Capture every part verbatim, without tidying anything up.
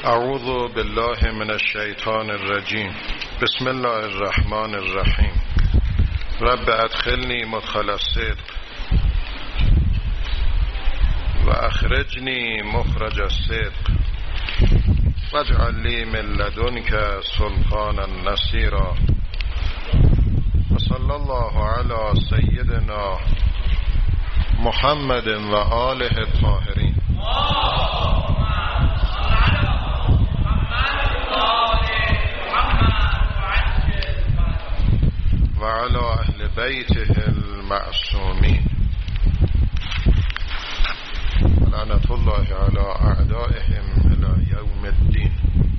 اعوذ بالله من الشیطان الرجیم. بسم الله الرحمن الرحیم. رب ادخلنی مدخل الصدق و اخرجنی مخرج الصدق واجعل لی من لدنک سلطانا نصیرا. و صلی الله علی سیدنا محمد و آله الطاهرین. و علی اهل بیته المعصومین لعنت الله علی اعدائهم الی یوم الدین.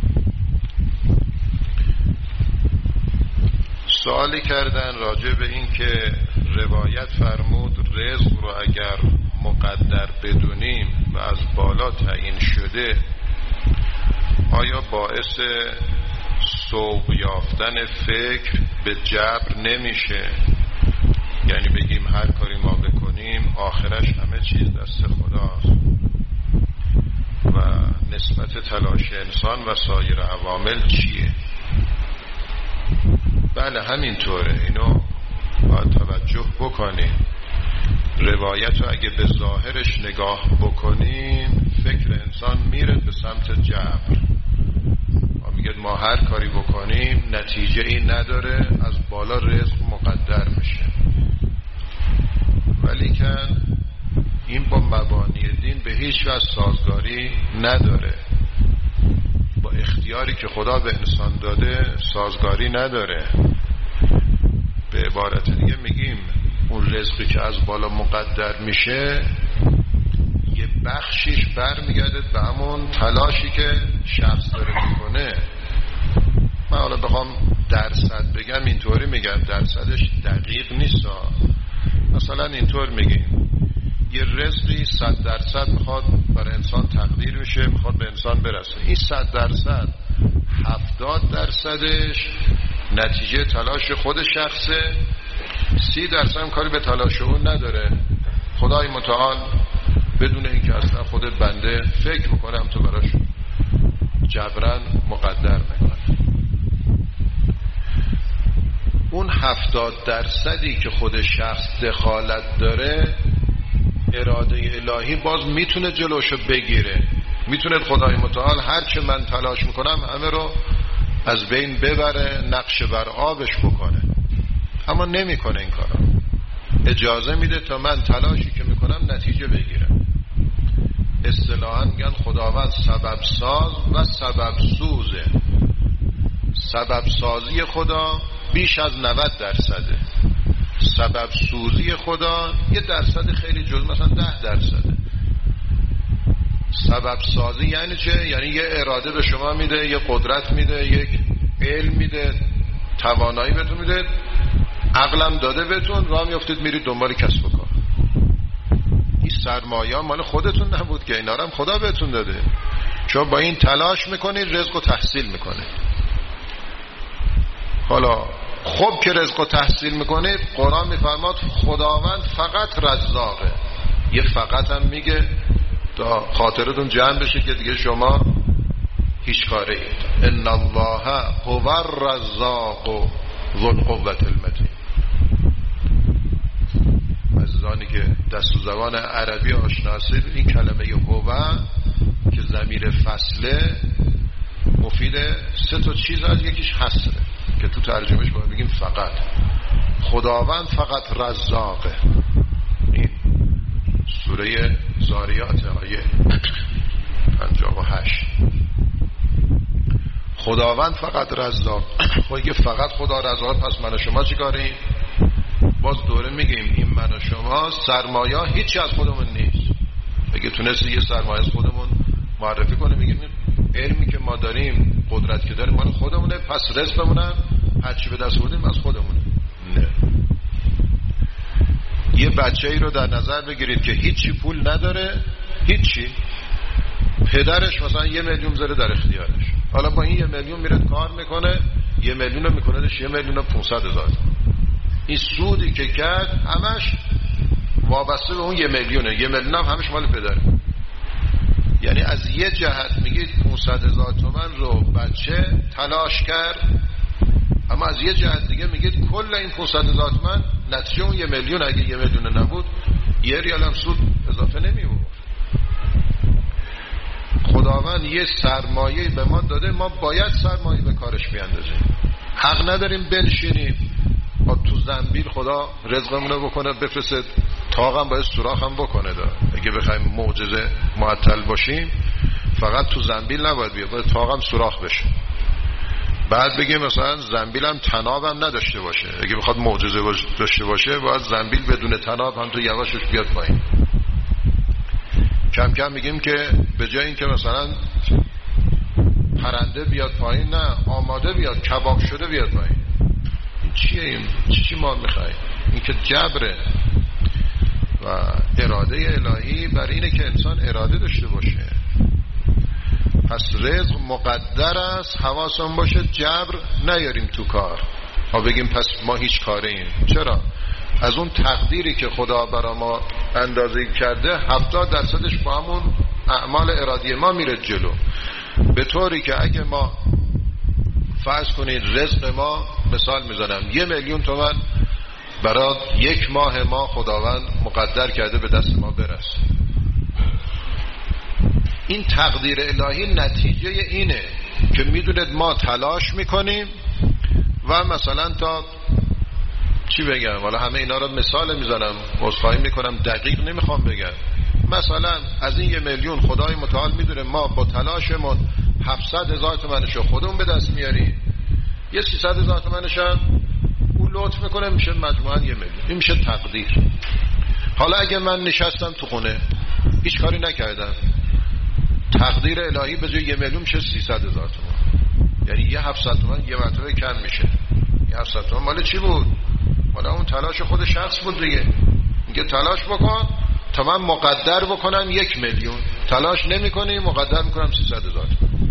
سوالی کردن راجع به این که روایت فرمود رزق رو اگر مقدر بدونیم و از بالا تعیین شده آیا باعث سوق یافتن فکر به جبر نمیشه؟ یعنی بگیم هر کاری ما بکنیم آخرش همه چیز دست خداست و نسبت تلاش انسان و سایر عوامل چیه؟ بله همینطوره، اینو باید توجه بکنیم. روایت رو اگه به ظاهرش نگاه بکنیم فکر انسان میره به سمت جبر. میگه ما هر کاری بکنیم نتیجه این نداره، از بالا رزق مقدر میشه. ولی که این با مبانی دین به هیچ وجه سازگاری نداره، با اختیاری که خدا به انسان داده سازگاری نداره. به عبارت دیگه میگیم اون رزقی که از بالا مقدر میشه یه بخشیش برمیگرده به همون تلاشی که شخص داره میکنه. من حالا بخوام درصد بگم اینطوری میگم، درصدش دقیق نیست. مثلا اینطور میگیم یه رزقی صد درصد میخواد برای انسان تقدیر میشه، میخواد به انسان برسه. این صد درصد هفتاد درصدش نتیجه تلاش خود شخصه، سی درصد هم کاری به تلاش اون نداره. خدای متعال بدون اینکه اصلا خودت بنده فکر میکنه هم تو براش جبران مقدر میکنه. اون هفتاد درصدی که خود شخص دخالت داره اراده الهی باز میتونه جلوشو بگیره. میتونه خدای متعال هرچه من تلاش میکنم همه رو از بین ببره، نقش بر آبش بکنه، اما نمیکنه این کارا. اجازه میده تا من تلاشی که میکنم نتیجه بگیرم. اصطلاحاً میگن خداوند سبب ساز و سبب سوزه. سبب سازی خدا بیش از نود درصده، سبب سوزی خدا یه درصد خیلی جز، مثلا ده درصده. سبب سازی یعنی چه؟ یعنی یه اراده به شما میده، یه قدرت میده، یک علم میده، توانایی بهتون میده، عقلم داده بهتون، راه میافتید میرید دنبال کسب و کار. این سرمایه مال خودتون نبود که، اینا رو هم خدا بهتون داده. چون با این تلاش میکنید رزق و تحصیل میکنید. حالا خب که رزق و تحصیل میکنید قرآن میفرماد خداوند فقط رزاقه. یه فقط هم میگه تا خاطرتون جمع بشه که دیگه شما هیچ کاره اید. ان الله هو الرزاق ذو القوة المتین. عزیزانی که دست و زبان عربی آشنا هستید این کلمه هو که ضمیر فصله مفید سه تا چیز از یکیش حصره که تو ترجمهش باید بگیم فقط. خداوند فقط رزاقه. این سوره زاریات آیه پنجاه و هشت. خداوند فقط رزاق. خب فقط خدا رزاق، پس من و شما چی کاری؟ باز دوره میگیم این من و شما سرمایه هیچی از خودمون نیست. اگه تونستی یه سرمایه از خودمون معرفی کنه میگیم علمی که ما داریم، قدرت که داریم مال خودمونه، پس رزقمون هرچی به دست بودیم از خودمونه. نه. یه بچه ای رو در نظر بگیرید که هیچی پول نداره، هیچی، پدرش مثلا یه میلیون زره در اختیارش، حالا با این یه میلیون میره کار میکنه، یه میلیون رو میکنه یه میلیون و پونصد هزار. این سودی که کرد همش وابسته به اون یه میلیونه، یه میلیون هم همش مال پدره. یعنی از یه جهت میگید پانصد هزار تومان رو بچه تلاش کرد، اما از یه جهت دیگه میگید کل این پانصد هزار تومان نتیجه اون یه میلیون، اگه یه میلیون نبود یه ریال هم سود اضافه نمیبود. خداوند یه سرمایه به ما داده، ما باید سرمایه به کارش بیاندازیم. حق نداریم بنشینیم ما تو زنبیل خدا رزقمونو بکنه بفرسته، تاقم باید سوراخم بکنه دا. اگه بخوایم معجزه معطل باشیم فقط تو زنبیل نباید بیاد، باید تاقم سوراخ بشه. بعد بگیم مثلا زنبیلم تنابم نداشته باشه، اگه بخواد معجزه داشته باشه باید زنبیل بدون تناب هم تو یواشش بیاد پایین. کم کم میگیم که به جای این که مثلا پرنده بیاد پایین، نه آماده بیاد، کباب شده بیاد پایین. این چیه؟ این چی چی ما میخوایم؟ این که جبره. و اراده الهی بر اینه که انسان اراده داشته باشه. پس رزق مقدر است، حواسمون باشه جبر نیاریم تو کار. ما بگیم پس ما هیچ کاره ایم. چرا؟ از اون تقدیری که خدا برای ما اندازه کرده هفتاد درصدش با همون اعمال ارادی ما میره جلو. به طوری که اگه ما فرض کنید رزق ما، مثال میزنم، یه میلیون تومان برای یک ماه ما خداوند مقدر کرده به دست ما برسه. این تقدیر الهی نتیجه اینه که میدونید ما تلاش میکنیم و مثلا تا چی بگم، حالا همه اینا رو مثال میزنم، عذرخواهی میکنم دقیق نمیخوام بگم، مثلا از این یه میلیون خدای متعال میدونه ما با تلاشمون هفتصد هزار تومنشو خودمون به دست میاریم، یه سیصد هزار تومنش هم اون لطف میکنه میشه مجموعاً یه میلیون. این میشه تقدیر. حالا اگه من نشستم تو خونه هیچ کاری نکردم، تقدیر الهی به جای یه میلیون میشه سیصد هزار تومان، یعنی یه هفتصد تومان یه مرتبه کم میشه. یه هفتصد تومان مال چی بود؟ مال اون تلاش خود شخص بود دیگه. میگه تلاش بکن تا من مقدر بکنم یک میلیون، تلاش نمی کنی مقدر میکنم سیصد هزار.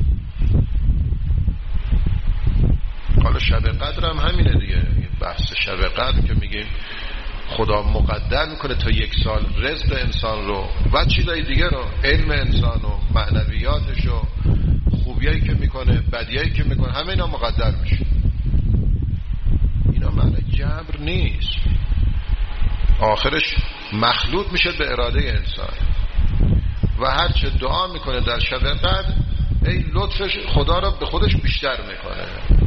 حالا شب قدر هم همینه دیگه. بحث شب قدر که میگیم خدا مقدر میکنه تا یک سال رزق انسان رو و چیزای دیگه رو، علم انسان و معنویاتش و خوبیایی که میکنه بدیایی که میکنه، همه اینا مقدر میشه. اینا معنی جبر نیست، آخرش مخلوط میشه به اراده انسان. و هر چه دعا میکنه در شب قدر ای لطفش خدا رو به خودش بیشتر میکنه.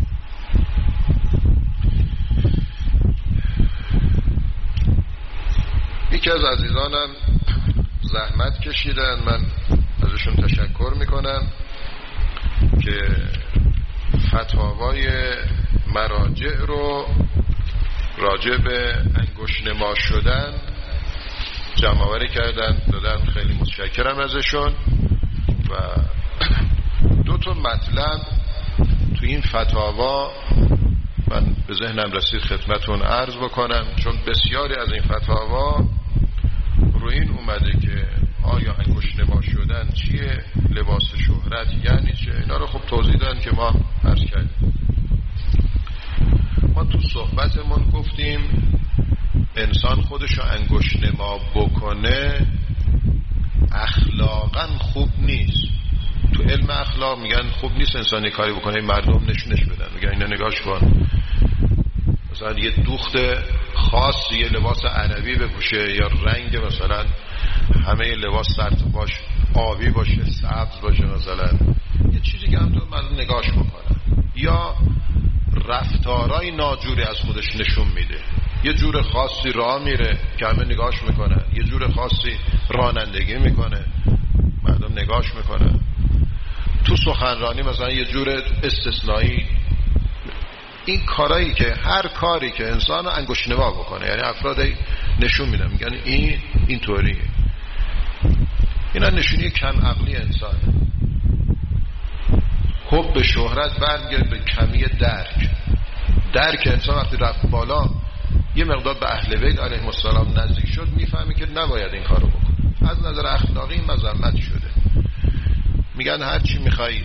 یکی از عزیزانم زحمت کشیدن، من ازشون تشکر میکنم که فتاوای مراجع رو راجع به انگشت نما شدن جمع‌آوری کردن دادن. خیلی متشکرم ازشون. و دو تا مطلب تو این فتاوا من به ذهنم رسید خدمتون عرض بکنم، چون بسیاری از این فتاوا روی این اومده که آیا انگشت نما شدن چیه، لباس شهرت یعنی چه، اینا رو خب توضیح دادن که ما عرض کردیم. ما تو صحبتمون گفتیم انسان خودشو انگشت نما بکنه اخلاقا خوب نیست. تو علم اخلاق میگن خوب نیست انسانی کاری بکنه مردم نشونش بدن، میگن اینا نگاش کن، مثلا یه دوخت خاص یه لباس عربی بپوشه یا رنگ مثلا همه لباس سرتاپاش آبی باشه سبز باشه، مثلا یه چیزی که هم تو مردم نگاش بکنن، یا رفتارای ناجوری از خودش نشون میده، یه جور خاصی راه میره که همه نگاش میکنن، یه جور خاصی رانندگی میکنه مردم نگاش میکنن، تو سخنرانی مثلا یه جور استثنایی. این کارایی که هر کاری که انسان انگشت نما بکنه یعنی افراد نشون میدن میگن این اینطوریه، اینا نشونی کم عقلی انسانه. حب شهرت برمیگرده به کمی درک. درک انسان وقتی رفت بالا یه مقدار به اهل بیت علیهم السلام نزدیک شد میفهمی که نباید این کارو بکنه. از نظر اخلاقی مذمت شده. میگن هر چی میخوای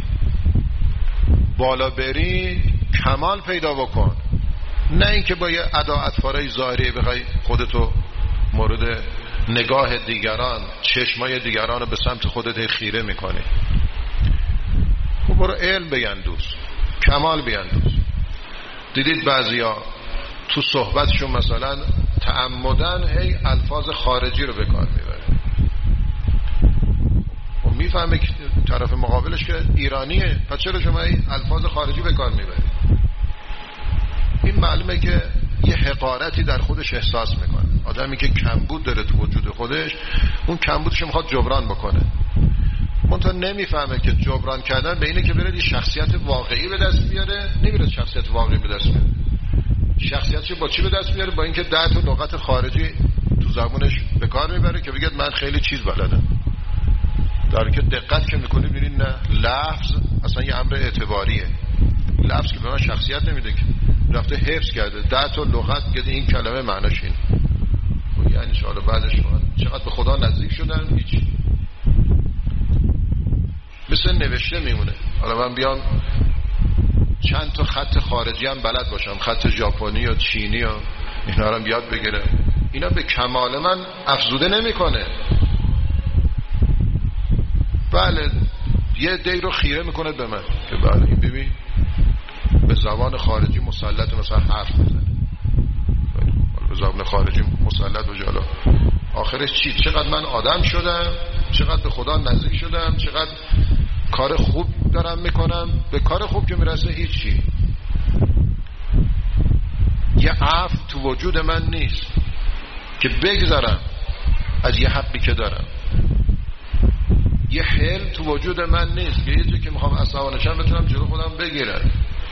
بالا بری کمال پیدا بکن، نه اینکه با یه ادا اطفارای ظاهری بخوای خودتو مورد نگاه دیگران، چشمای دیگران رو به سمت خودت خیره میکنی. خب برو علم بیندوز، کمال بیندوز. دیدید بعضیا تو صحبتشون مثلا تعمدن هی الفاظ خارجی رو به کار میبره و میفهمه که طرف مقابلش که ایرانیه، پس چرا شما هی الفاظ خارجی به کار میبری؟ این معلومه که یه حقارتی در خودش احساس میکنه. آدمی که کمبود داره تو وجود خودش، اون کمبودش میخواد جبران بکنه، منتها نمیفهمه که جبران کردن به اینه که بره یه شخصیت واقعی به دست بیاره. نمیره شخصیت واقعی به دست بیاره. شخصیتش با چی به دست بیاره؟ با اینکه ده تا لغت خارجی تو زبونش به کار میبره که بگه من خیلی چیز بلدم. در که دقت که میکنید ببینید نه، لفظ اصلا یه امر اعتباریه. لفظ که به من شخصیت نمیده، که رفته حفظ کرده ده تا لغت گده این کلمه معناش این. یعنی شاید بعدش چقدر به خدا نزدیک شدن، هیچ. مثل نوشته میمونه. حالا من بیام چند تا خط خارجی هم بلد باشم، خط ژاپنی و چینی و اینا رو یاد بگیرم، اینا به کمال من افزوده نمیکنه. بله یه دی رو خیره میکنه به من که بله این ببین به زبان خارجی مسلط مثلا حرف میزنه، به زبان خارجی مسلط و جالا آخرش چی؟ چقدر من آدم شدم، چقدر به خدا نزدیک شدم، چقدر کار خوب دارم میکنم. به کار خوب که میرسه هیچی. یه عفو تو وجود من نیست که بگذارم از یه حقی که دارم. یه حل تو وجود من نیست که یه جایی که میخوام عصبانشم بتونم جلو خودم بگیرم.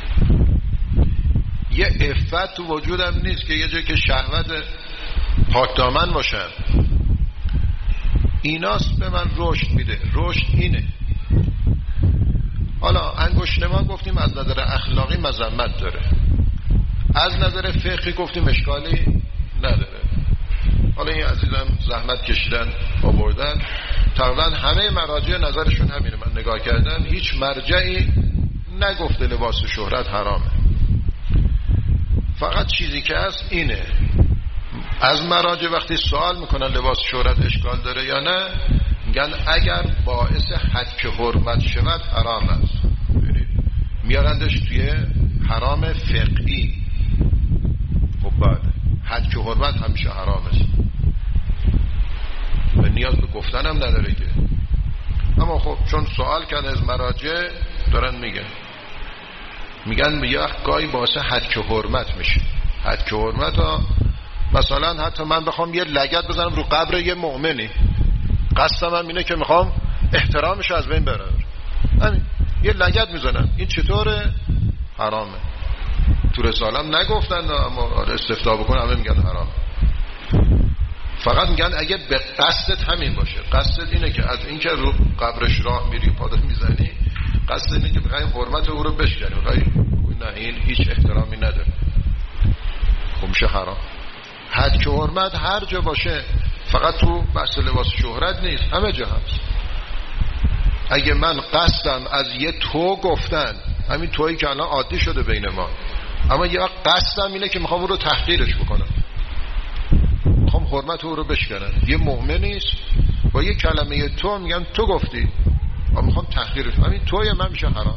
یه عفت تو وجودم نیست که یه جایی که شهوت پاک دامن باشم. ایناست به من رشد میده. رشد اینه. حالا انگشت‌نما گفتیم از نظر اخلاقی مذمت داره، از نظر فقهی گفتیم اشکالی نداره. حالا این عزیزم زحمت کشیدن آوردن، تقریبا همه مراجع نظرشون همینه. من نگاه کردم هیچ مرجعی نگفته لباس شهرت حرامه. فقط چیزی که هست اینه، از مراجع وقتی سوال میکنن لباس شهرت اشکال داره یا نه، میگن اگر باعث حد حرمت شود حرام است. میارندش توی حرام فقهی. خب بعد حد حرمت همیشه حرام است، و نیاز به گفتن هم نداره که. اما خب چون سوال کرد از مراجع دارن میگن میگن به یه گاهی باعث حد حرمت میشه. حد حرمت ها مثلا حتی من بخوام یه لگد بزنم رو قبر یه مؤمنی، قصدم هم اینه که میخوام احترامش از بین برم، همین یه لگد میزنم، این چطوره؟ حرامه. تو رسالم نگفتن اما استفتاء بکن همه میگن حرام. فقط میگن اگه به قصدت همین باشه، قصدت اینه که از این که رو قبرش راه میری پادت میزنی، قصد اینه که بخوای حرمت او رو بشکنی، بخوای نه این هیچ احترامی نداره، خب میشه حرام. حد که حرمت هر جا باشه، فقط تو بحث لباس شهرت نیست، همه جا هست. اگه من قصدم از یه تو گفتن، همین تویی که الان عادی شده بین ما، اما یه قصدم اینه که میخوام اون رو تحقیرش بکنم، میخوام حرمت او رو بشکنم، یه مؤمنیست با یه کلمه تو میگم تو گفتی و میخوام تحقیرش، همین توی من میشه حرام.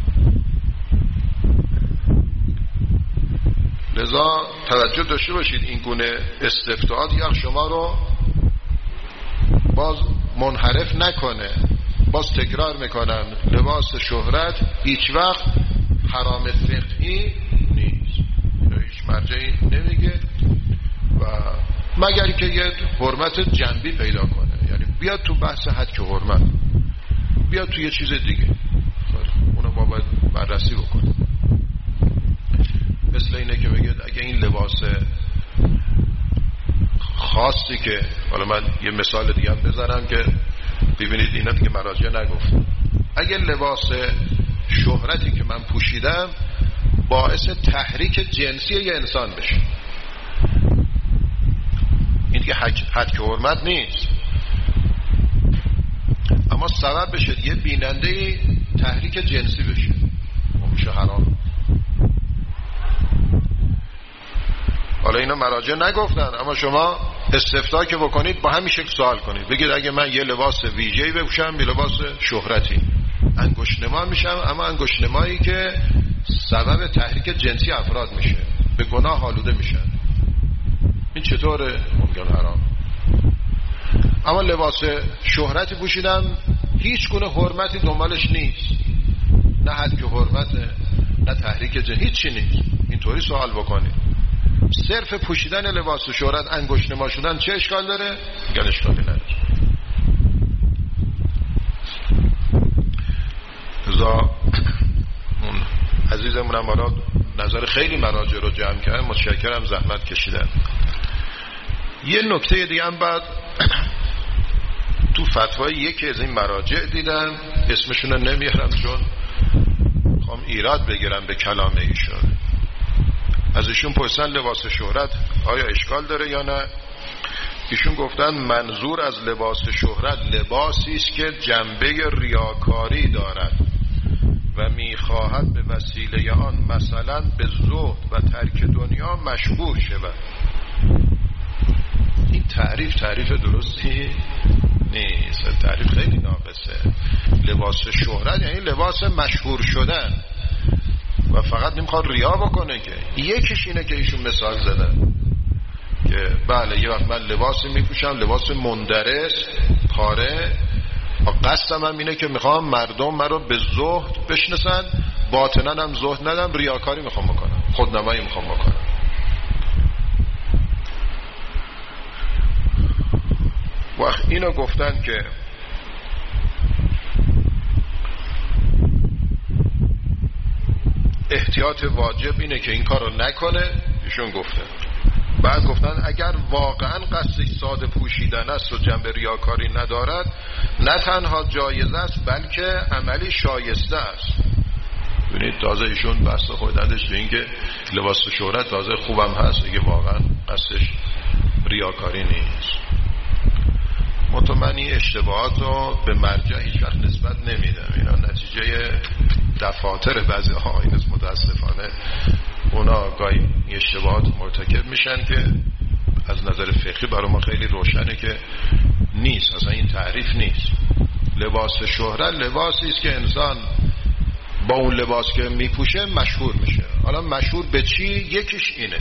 لذا توجه داشته باشید این گونه استفتاءات یا شما رو باز منحرف نکنه. باز تکرار میکنم لباس شهرت هیچ وقت حرام فقهی نیست، هیچ مرجعی نمیگه، و مگر که یه حرمت جنبی پیدا کنه، یعنی بیاد تو بحث حد که حرمت، بیاد تو یه چیز دیگه، اونو ما باید بررسی بکنه. مثل اینه که بگید اگه این لباس خاصی که، حالا من یه مثال دیگه هم بزنم که ببینید اینا دیگه مراجع نگفت، اگه لباس شهرتی که من پوشیدم باعث تحریک جنسی یه انسان بشه، این دیگه حد که حرمت نیست، اما سبب بشه یه بیننده تحریک جنسی بشه، اون میشه حرام. حالا اینا مراجع نگفتن، اما شما استفتاء که بکنید با همین شکل سوال کنید، بگید اگه من یه لباس ویژه‌ای بپوشم، یه لباس شهرتی، انگشت‌نما میشم، اما انگشت‌نمایی که سبب تحریک جنسی افراد میشه، به گناه آلوده میشن، این چطوره؟ ممکن حرام. اما لباس شهرتی پوشیدم، هیچ گونه حرمتی دنبالش نیست، نه حد که حرمته، نه تحریک جنسی، هیچی نیست. اینطوری سوال بکنید. صرف پوشیدن لباس شهرت، انگشت‌نما شدن چه اشکال داره؟ میگن اشکالی نداره. ازا اون عزیزمونم برای نظر خیلی مراجع رو جمع کرد، متشکرم، زحمت کشیدن. یه نکته دیگه هم بعد تو فتوای یکی از این مراجع دیدم، اسمشون رو نمیارم چون میخوام ایراد بگیرم به کلام ایشون. از ایشون پرسیدن لباس شهرت آیا اشکال داره یا نه؟ ایشون گفتن منظور از لباس شهرت لباسی است که جنبه ریاکاری دارد و میخواهد به وسیله آن مثلا به زهد و ترک دنیا مشهور شود. این تعریف تعریف درستی نیست، تعریف خیلی ناقصه. لباس شهرت یعنی لباس مشهور شدن و فقط نمیخواد ریا بکنه. که یکیش اینه که ایشون مثال زدن که بله یه وقت من لباسی میپوشم، لباس مندرس پاره، و قصدم هم اینه که میخوام مردم مرا به زهد بشناسن، باطنن هم زهد ندم، ریاکاری میخوام بکنم، خودنمایی میخوام بکنم. وقت اینو گفتن که احتیاط واجب اینه که این کارو نکنه، ایشون گفتن. بعد گفتن اگر واقعا قصدش ساده پوشیدن است و جنبه ریاکاری ندارد، نه تنها جایز است بلکه عملی شایسته است. ببینید تازه ایشون بحث خودش به این که لباس شهرت تازه خوبم هست اگه واقعا قصدش ریاکاری نیست. مطمئنی اشتباهات رو به مرجع هیچ وقت نسبت نمیدم، اینا نتیجه دفاتر بعضی آیین است. متاسفانه اونا گاهی اشتباهات مرتکب میشن که از نظر فقهی برای ما خیلی روشنه که نیست، اصلا این تعریف نیست. لباس شهرت لباسی است که انسان با اون لباس که میپوشه مشهور میشه. حالا مشهور به چی؟ یکیش اینه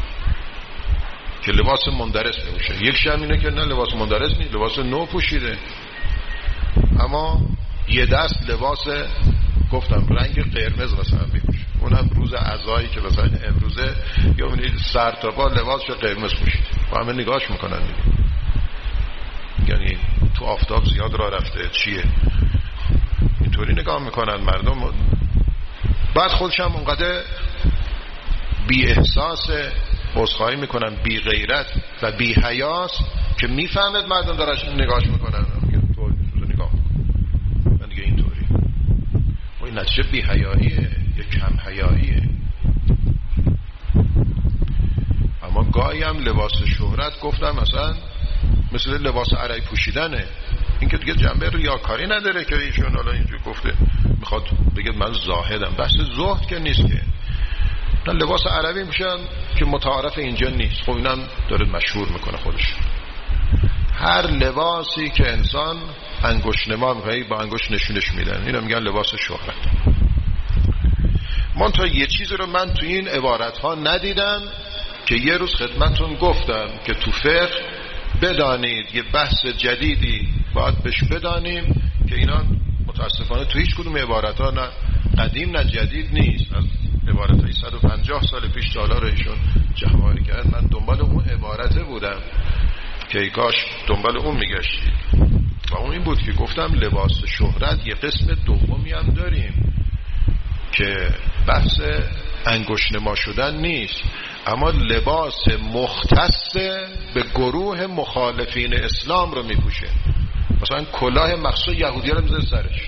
که لباس مندرس میپوشه، یکیش هم اینه که نه لباس مندرس نیست، لباس نو پوشیده، اما یه دست لباس گفتم رنگ قرمز مثلا میپوشه، اونم روز عزایی که مثلا امروزه یا اونی سر تا پا لباسش قرمز پوشید و همه نگاهش میکنن دیگه، یعنی تو آفتاب زیاد راه رفته چیه، اینطوری نگاه میکنن مردم. بعد خودش هم اونقدر بی احساس، عذرخواهی میکنن، بی غیرت و بی حیاست که میفهمد مردم دارش نگاهش میکنن، تو نگاه من دیگه اینطوری و این نتیجه بی حیاییه یا کم حیاییه. اما گاهی هم لباس شهرت گفتم مثلا مثل لباس عربی پوشیدنه، این که دیگه جنبه ریاکاری نداره که ایشون حالا اینجوری گفته میخواد بگه من زاهدم، بحث زهد که نیست که. نه لباس عربی میشن که متعارف اینجا نیست، خب اینم داره مشهور میکنه خودش. هر لباسی که انسان انگشت نما میکنه با انگشت نشونش میدن، اینو میگن لباس شهرت. منتها یه چیزی رو من تو این عبارت ها ندیدم که یه روز خدمتون گفتم که تو فقه بدانید یه بحث جدیدی باید بهش بدانیم که اینا متاسفانه تو هیچ کدوم عبارت ها نه قدیم نه جدید نیست. از عبارت های صد و پنجاه سال پیش تا حالا رو ایشون جمع‌آوری کرد، من دنبال اون عبارته بودم که ای کاش دنبال اون میگشتید و اون این بود که گفتم لباس شهرت یه قسم دومی هم داریم که بحث انگشت نما شدن نیست، اما لباس مختص به گروه مخالفین اسلام رو میپوشه. مثلا کلاه مخصوص یهودی رو میذاره سرش،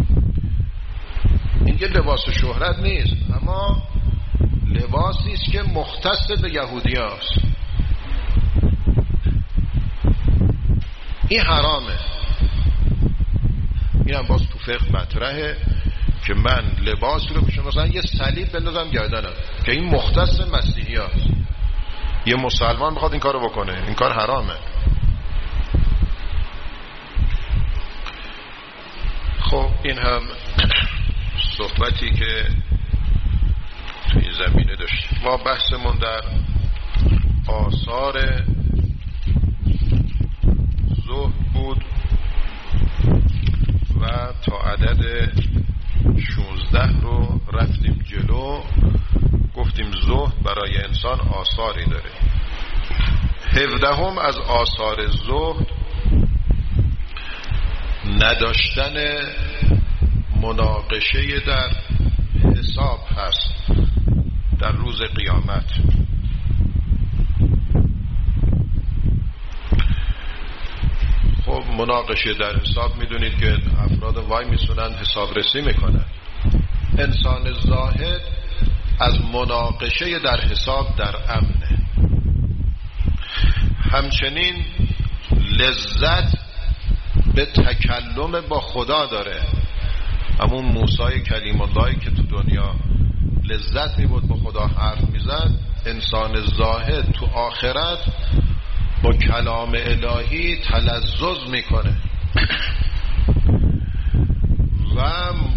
این یه لباس شهرت نیست، اما لباسی است که مختص به یهودی هاست. این حرامه. این هم باز تو فقه مطرحه که من لباس رو بشم مثلا یه صلیب بندازم گردنم که این مختص مسیحی هست. یه مسلمان بخواد این کارو بکنه، این کار حرامه. خب این هم صحبتی که تو این زمینه داشتیم. ما بحثمون در آثار زهد بود و تا عدد شانزده رو رفتیم جلو. گفتیم زهد برای انسان آثاری داره. هفدهم از آثار زهد نداشتن مناقشه در حساب هست در روز قیامت. خب مناقشه در حساب میدونید که افراد وای میسونن حساب رسی میکنن. انسان زاهد از مناقشه در حساب در امنه. همچنین لذت به تکلم با خدا داره. همون موسی کلیم اللهی که تو دنیا لذت میبود با خدا حرف میزد، انسان زاهد تو آخرت با کلام الهی تلذذ میکنه و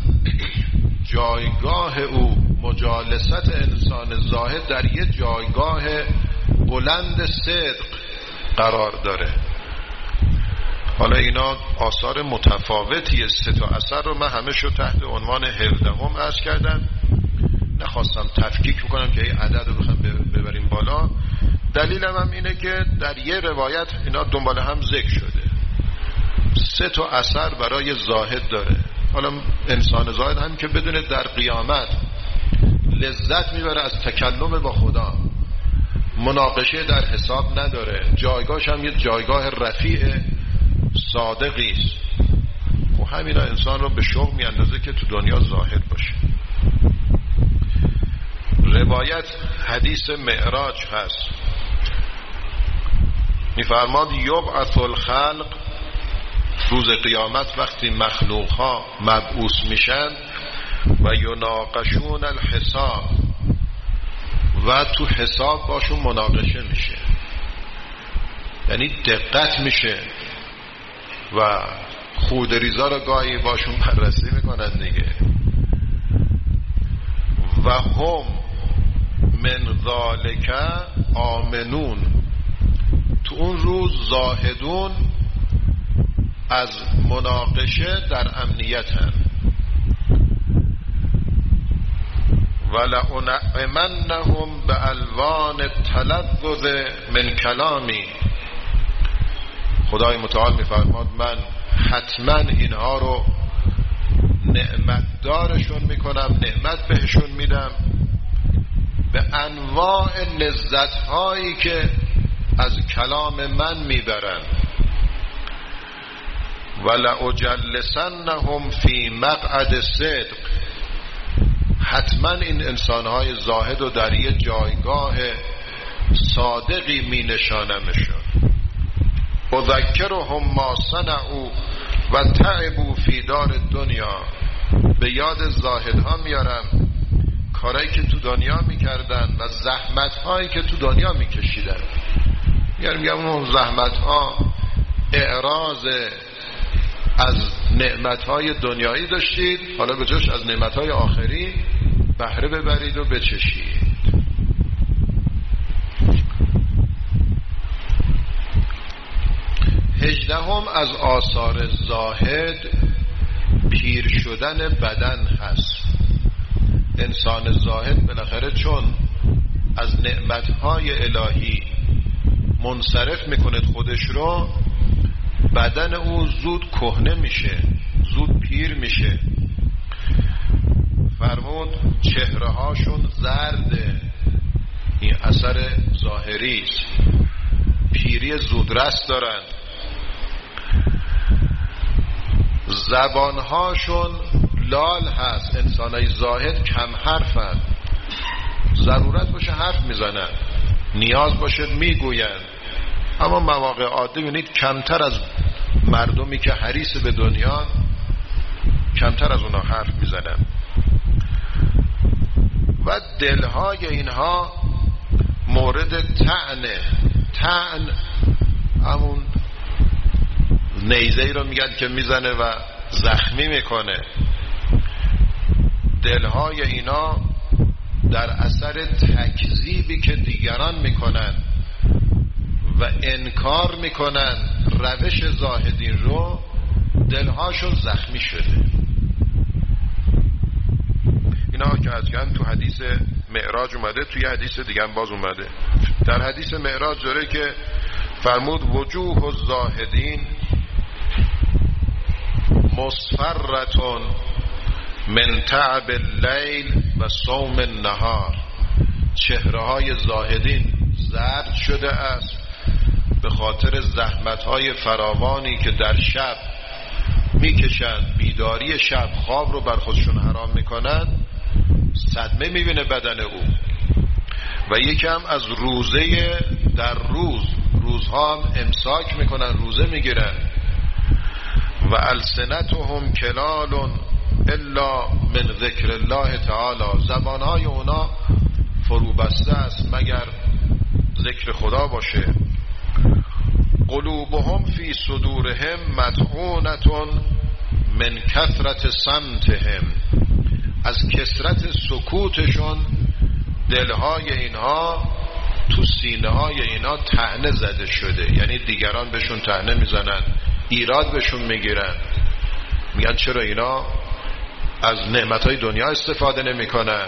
جایگاه او، مجالست انسان زاهد در یه جایگاه بلند صدق قرار داره. حالا اینا آثار متفاوتیه. سه تا اثر رو من همه شو تحت عنوان هفدهم عرض کردم. نخواستم تفکیک بکنم که این عدد رو بخوام ببریم بالا. دلیلم هم اینه که در یه روایت اینا دنبال هم ذکر شده. سه تا اثر برای زاهد داره. حالا انسان زاهد هم که بدونه در قیامت لذت میبره از تکلم با خدا، مناقشه در حساب نداره، جایگاهش هم یه جایگاه رفیع صادقی است و همینا انسان رو به شوق میاندازه که تو دنیا زاهد باشه. روایت حدیث معراج هست، میفرماد یبعث الخلق، روز قیامت وقتی مخلوق ها مبعوث میشن و یناقشون الحساب و تو حساب باشون مناقشه میشه، یعنی دقت میشه و خودریزا رو گاهی باشون بررسی میکنن دیگه. و هم من ذالک آمنون، تو اون روز زاهدون از مناقشه در امنیت هم. ولأنعمنهم بألوان التلذذ من کلامی، خدای متعال میفرماد من حتما اینها رو نعمت دارشون میکنم، نعمت بهشون میدم به انواع لذت هایی که از کلام من میبرن. ولأجلسنهم فی مقعد صدق، حتما این انسانهای زاهد و در یه جایگاه صادقی می نشانمشون. اذکرهم ما صنعوا و تعبوا فی دار دنیا، به یاد زاهدها میارم کارهایی که تو دنیا میکردن و زحمتهایی که تو دنیا میکشیدن. یعنی میگم اون زحمتها اعراض از نعمتهای دنیایی داشتید، حالا به جاش از نعمتهای آخری بهره ببرید و بچشید. هجدهم از آثار زاهد پیر شدن بدن هست. انسان زاهد بالاخره چون از نعمتهای الهی منصرف میکنه خودش رو، بدن او زود کهنه میشه، زود پیر میشه. فرمود چهره هاشون زرده، این اثر ظاهری است، پیری زودرس دارن. زبانهاشون لال هست، انسانای زاهد کم حرفن، ضرورت باشه حرف میزنن، نیاز باشه میگوین، اما مواقع عادی بینید کمتر از مردمی که حریص به دنیا، کمتر از اونا حرف میزنن. و دلهای اینها مورد طعن، طعن همون نیزه‌ای رو میگن که میزنه و زخمی میکنه. دلهای اینا در اثر تکذیبی که دیگران میکنن و انکار میکنن روش زاهدین رو، دلهاشون زخمی شده. اینا که از کن تو حدیث معراج اومده، توی حدیث دیگه هم باز اومده. در حدیث معراج داره که فرمود وجوه الزاهدین مصفرتون من تعب اللیل و صوم النهار. چهره های زاهدین زرد شده است به خاطر زحمت های فراوانی که در شب میکشند، بیداری شب، خواب رو بر خودشون حرام میکنن، صدمه میبینه بدن او. و یکم از روزه در روز روزها هم امساک میکنن، روزه میگیرن. و السنتهم کلال الا من ذکر الله تعالی. زبانهای اونا فرو بسته است مگر ذکر خدا باشه. قلوبهم فی صدورهم مطعونة من کثرت صمتهم. از کثرت سکوتشون دلهای اینها تو سینه های اینا طعنه زده شده. یعنی دیگران بهشون طعنه میزنن، ایراد بهشون میگیرن، میگن چرا اینا از نعمتهای دنیا استفاده نمی کنن.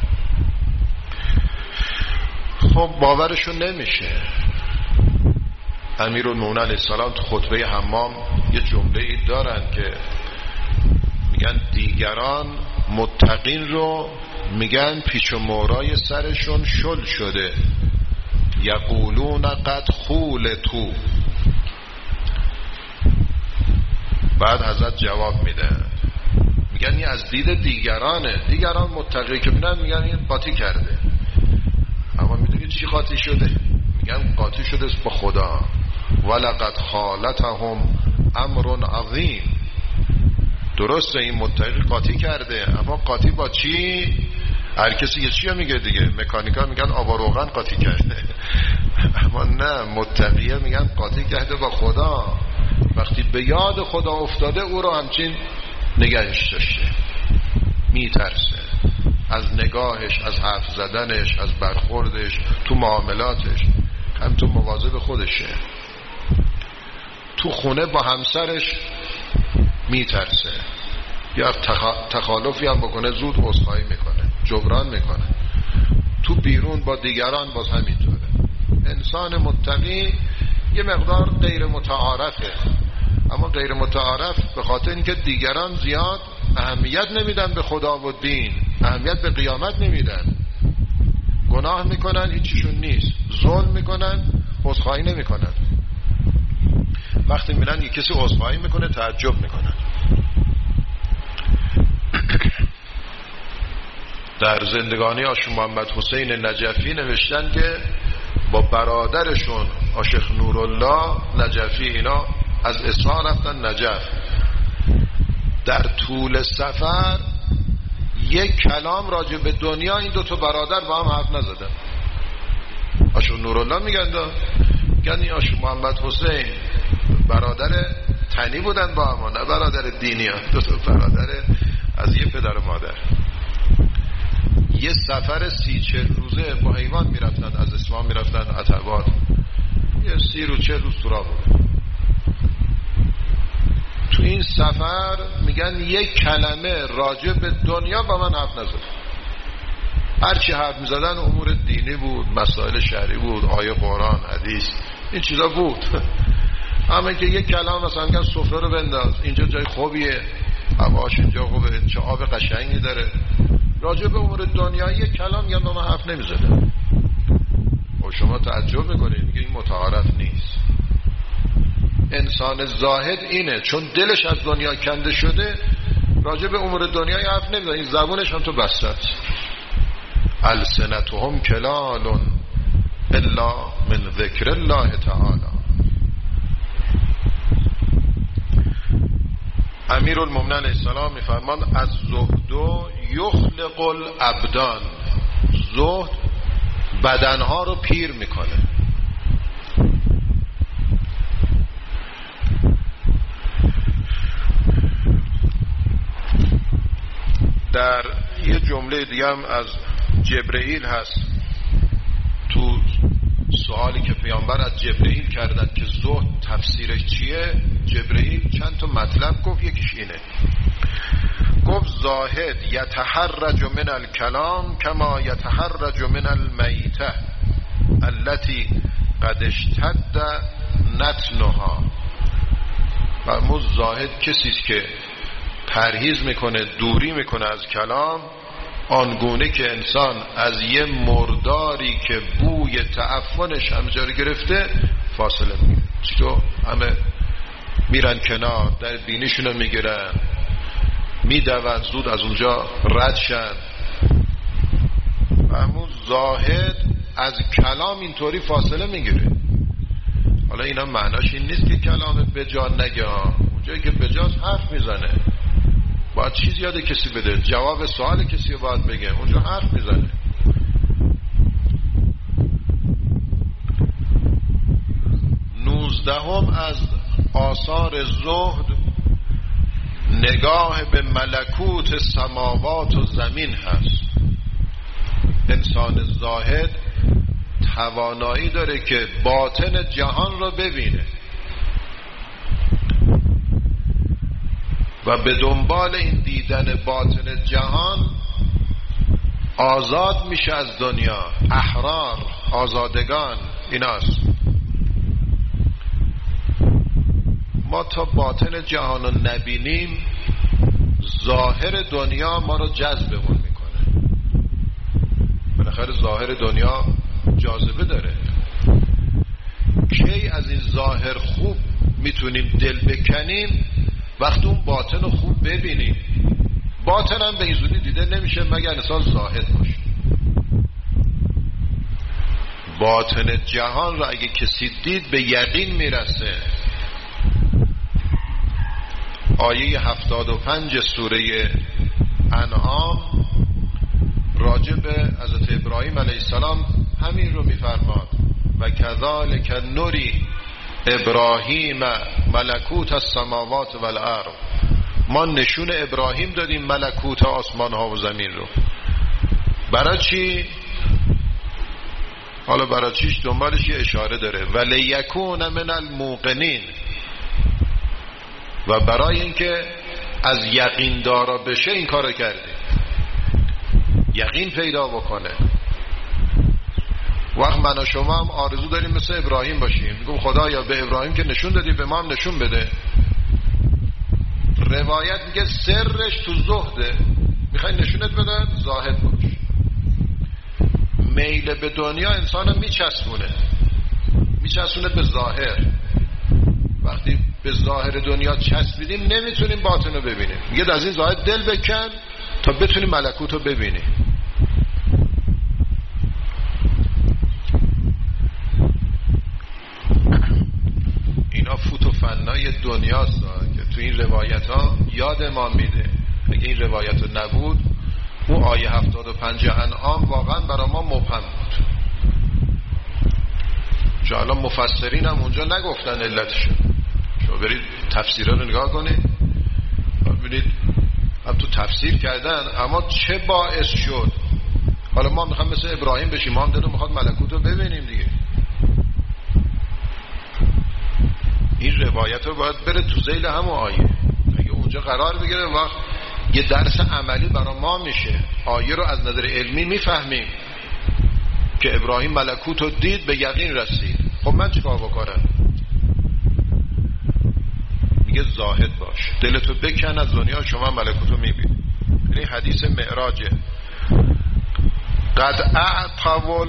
خب باورشون نمیشه. امیرالمومنین علیه السلام تو خطبه حمام یه جمله ای دارن که میگن دیگران متقین رو میگن پیچ و مورای سرشون شل شده. یقولون قد خولتو. بعد حضرت جواب میدن، میگن این از دید دیگرانه. دیگران متقی که میگن میگن این قاطی کرده. اما میدونی چی قاطی شده؟ میگن قاطی شده با خدا. ولقد خالتهم امر عظیم. درسته این متقی قاطی کرده، اما قاطی با چی؟ هر کسی یه چی میگه دیگه. مکانیکا میگن آب و روغن قاطی کرده، اما نه، متقیه میگن قاطی کرده با خدا. وقتی به یاد خدا افتاده او رو همچین نگهش داشته، میترسه از نگاهش، از حرف زدنش، از برخوردش، تو معاملاتش. هم تو مواظب خودشه، تو خونه با همسرش میترسه، یا تخالفی هم بکنه زود عذرخواهی میکنه، جبران میکنه. تو بیرون با دیگران باز همینطوره. انسان متقی یه مقدار غیر متعارفه، اما غیر متعارف به خاطر اینکه دیگران زیاد اهمیت نمیدن به خدا و دین، اهمیت به قیامت نمیدن، گناه میکنن هیچیشون نیست، ظلم میکنن عذرخواهی نمیکنن. وقتی میرن یک کسی عذرخواهی میکنه تعجب میکنن. در زندگانی آشوق محمد حسین نجفی نوشتن که با برادرشون آشیخ نورالله نجفی اینا از اصفهان رفتن نجف. در طول سفر یک کلام راجع به دنیا این دو تا برادر با هم حرف نزدن. آشیخ نورالله میگن دا میگن این آشیخ محمد حسین برادر تنی بودن با هم، نه برادر دینی ها. دو تا برادر از یه پدر و مادر. یه سفر سی چل روزه با حیوان میرفتن، از اصفهان میرفتن عتبات، یه سی رو چل روز سراغ بود. تو این سفر میگن یک کلمه راجع به دنیا با من حرف نزد. هرچی حرف میزدن امور دینی بود، مسائل شرعی بود، آیه قرآن، حدیث، این چیزا بود. اما که یک کلام مثلا میگن سفره رو بنداز، اینجا جای خوبیه، هواش اینجا خوبه، چه آب قشنگی داره، راجع به امور دنیا یک کلام میگن با من حرف نمیزده. و شما تعجب میکنید، میگه این متعارف نیست. انسان زاهد اینه، چون دلش از دنیا کنده شده، راجع به امور دنیا حرف نمیزنه، این زبونش هم تو بسته است. السنتهم کلال الا من ذکر الله تعالی. امیرالمومنین علیه السلام میفرمان از زهد یخلق الابدان. زهد بدنها رو پیر میکنه. در یه جمله دیگه هم از جبرئیل هست، تو سوالی که پیامبر از جبرئیل کردن که زهد تفسیرش چیه، جبرئیل چند تا مطلب گفت. یکیش اینه، گفت زاهد یتحرج من الکلام کما یتحرج من المیته التي قد اشتد نتنها. فرمود زاهد کسیست که پرهیز میکنه، دوری میکنه از کلام، آنگونه که انسان از یه مرداری که بوی تعفنش همه جا رو گرفته فاصله میگیره. چطور؟ همه میرن کنار، در بینیشونو میگیرن، میدون زود از اونجا رد شن. همون زاهد از کلام اینطوری فاصله میگیره. حالا اینا معناش این نیست که کلام بجا نگه، اونجایی که بجاست حرف میزنه، باید چیز یاد کسی بده، جواب سوال کسی باید بگه، اونجا حرف میزنه. نوزدهم از آثار زهد نگاه به ملکوت سماوات و زمین هست. انسان زاهد توانایی داره که باطن جهان رو ببینه و به دنبال این دیدن باطن جهان آزاد میشه از دنیا. احرار، آزادگان ایناست. ما تا باطن جهان رو نبینیم ظاهر دنیا ما رو جذبمون میکنه. بالاخره ظاهر دنیا جاذبه داره. کی از این ظاهر خوب میتونیم دل بکنیم؟ وقتی اون باطن رو خوب ببینیم. باطن هم به این زودی دیده نمیشه مگر انسان زاهد باشه. باطن جهان رو اگه کسی دید به یقین میرسه. آیه هفتاد و پنج سوره انعام راجع به حضرت ابراهیم علیه السلام همین رو میفرماد. و کذالک نری ابراهیم ملکوت السماوات و الارض. ما نشون ابراهیم دادیم ملکوت آسمان ها و زمین رو. برای چی؟ حالا برای چیش دنبالش یه اشاره داره. ولیکون من الموقنین، و برای اینکه از یقین دارا بشه این کارو کرده، یقین پیدا بکنه. وقت من و شما هم آرزو داریم مثل ابراهیم باشیم، میگم خدایا به ابراهیم که نشون دادی به ما هم نشون بده. روایت میگه سرش تو زهده، میخوای نشونت بدن زاهد باش. میل به دنیا انسانو میچسبونه، میچسبونه به ظاهر. وقتی به ظاهر دنیا چسبیدیم نمیتونیم باطن رو ببینیم. میگه از این زاهد دل بکن تا بتونیم ملکوت رو ببینیم. اینا فوت و فنای دنیاست که تو این روایت ها یاد ما میده. اگه این روایت ها نبود اون آیه هفتاد و پنج انعام واقعا برای ما مبهم بود. چون الان مفسرین هم اونجا نگفتن علتشو. شما برید تفسیرها رو نگاه کنید ببینید هم تو تفسیر کردن، اما چه باعث شد. حالا ما میخوام مثل ابراهیم بشیم، ما هم دلو میخواد ملکوت رو ببینیم دیگه. این روایت رو باید بره تو ذیل همون آیه. اگه اونجا قرار بگیره وقت یه درس عملی برای ما میشه. آیه رو از نظر علمی میفهمیم که ابراهیم ملکوت رو دید، به یقین رسید. خب من چیکار بکنم؟ میگه زاهد باش، دلتو بکن از دنیا، شما ملکوت رو میبینی. یعنی حدیث معراجه. قد اعطوا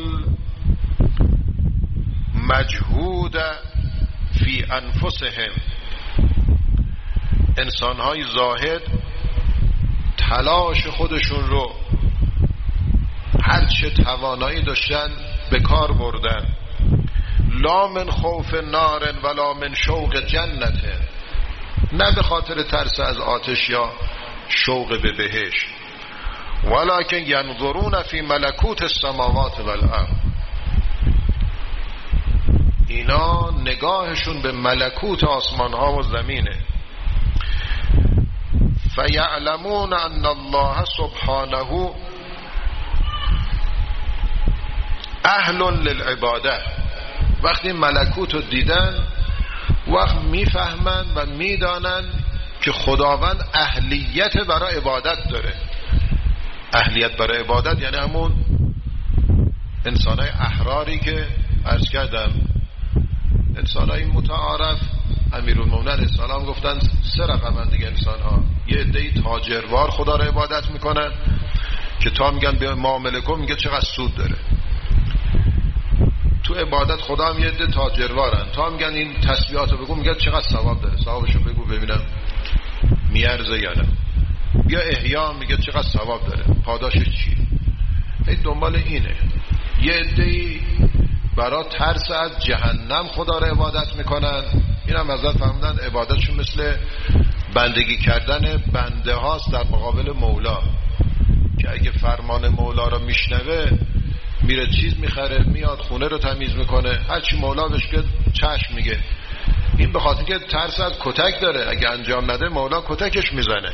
المجهود فی انفسهم. انسانهای زاهد تلاش خودشون رو هر چه توانایی داشتن به کار بردن. لا من خوف نار ولا من شوق جنت، نه به خاطر ترس از آتش یا شوق به بهشت. ولکن ینظرون فی ملکوت السماوات والارض، اینا نگاهشون به ملکوت آسمان ها و زمینه. فیعلمون ان الله سبحانه اهل للعباده. وقتی ملکوت رو دیدن وقت میفهمن و میدانن که خداوند اهلیت برای عبادت داره. اهلیت برای عبادت یعنی همون انسانای احراری که عرض کردم، انسانای متعارف. امیرالمومنین علیه السلام گفتن سه رقمن دیگه انسان ها. یه عده‌ای تاجروار خدا رو عبادت میکنن که تا میگن به معامله کن میگه چقدر سود داره. تو عبادت خدا هم یه عده تاجروارن، تا میگن این تسبیحاتو بگو میگه چقدر ثواب داره، ثوابشو بگو ببینم میارزه یا نه. بیا احیا میگه چقدر ثواب داره، پاداشش چیه. این دنبال اینه. یه عده‌ای برای ترس از جهنم خدا رو عبادت میکنن. این هم ازت فهمدن عبادتشون مثل بندگی کردن بنده هاست در مقابل مولا، که اگه فرمان مولا رو میشنوه میره چیز میخره، میاد خونه رو تمیز میکنه، هرچی مولا بهش بگه چشم میگه. این به خاطر که ترس از کتک داره، اگه انجام نده مولا کتکش میزنه.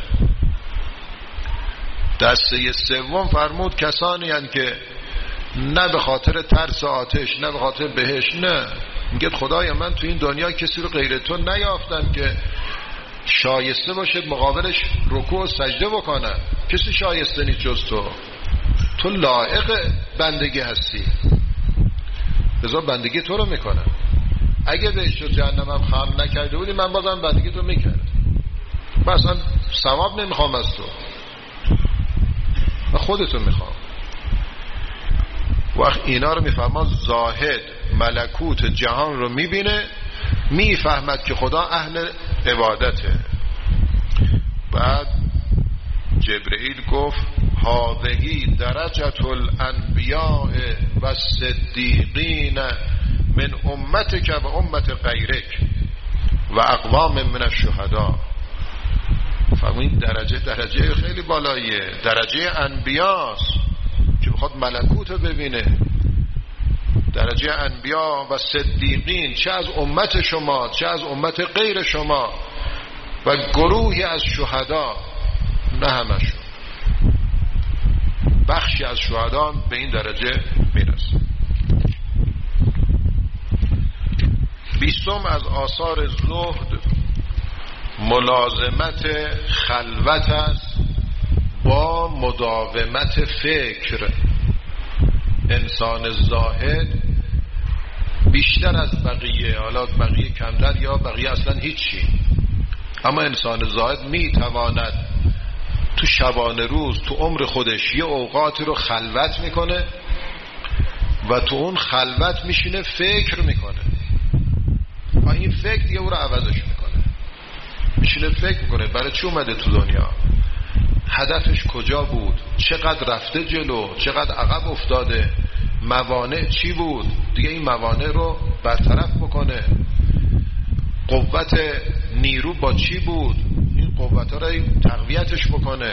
دسته سوم فرمود کسانی هستند که نه به خاطر ترس آتش، نه به خاطر بهشت، نه میگه خدایا من تو این دنیا کسی رو غیر تو نیافتم که شایسته باشد مقابلش رکوع و سجده بکنه. کسی شایسته نیست جز تو، تو لایق بندگی هستی، بذار بندگی تو رو میکنم. اگه بهشت و جهنم هم خلق نکرده بودی من بازم بندگی تو میکردم. من اصلا ثواب نمیخوام از تو، من خودتو میخوام. وقت اینا رو میفهمد زاهد ملکوت جهان رو میبینه، میفهمد که خدا اهل عبادته. بعد جبرئیل گفت هذه درجة الانبیاء و صدیقین من امتک و امت غیرک و اقوام من الشهداء. فهمین درجه درجه خیلی بالاییه، درجه انبیاست که بخواد ملکوت رو ببینه. درجه انبیا و صدیقین، چه از امت شما چه از امت غیر شما، و گروهی از شهدا، نه همشون، بخشی از شهدا به این درجه میرسه. بیستم از آثار زهد ملازمت خلوت است با مداومت فکر. انسان زاهد بیشتر از بقیه، حالا بقیه کمتر یا بقیه اصلا هیچی، اما انسان زاهد میتواند تو شبانه روز تو عمر خودش یه اوقاتی رو خلوت میکنه و تو اون خلوت میشینه فکر میکنه و این فکر دیگه او رو عوضش میکنه. میشینه فکر میکنه برای چی اومده تو دنیا، هدفش کجا بود، چقدر رفته جلو، چقدر عقب افتاده، موانع چی بود، دیگه این موانع رو برطرف بکنه. قوت نیرو با چی بود، این قوت ها رو تقویتش بکنه.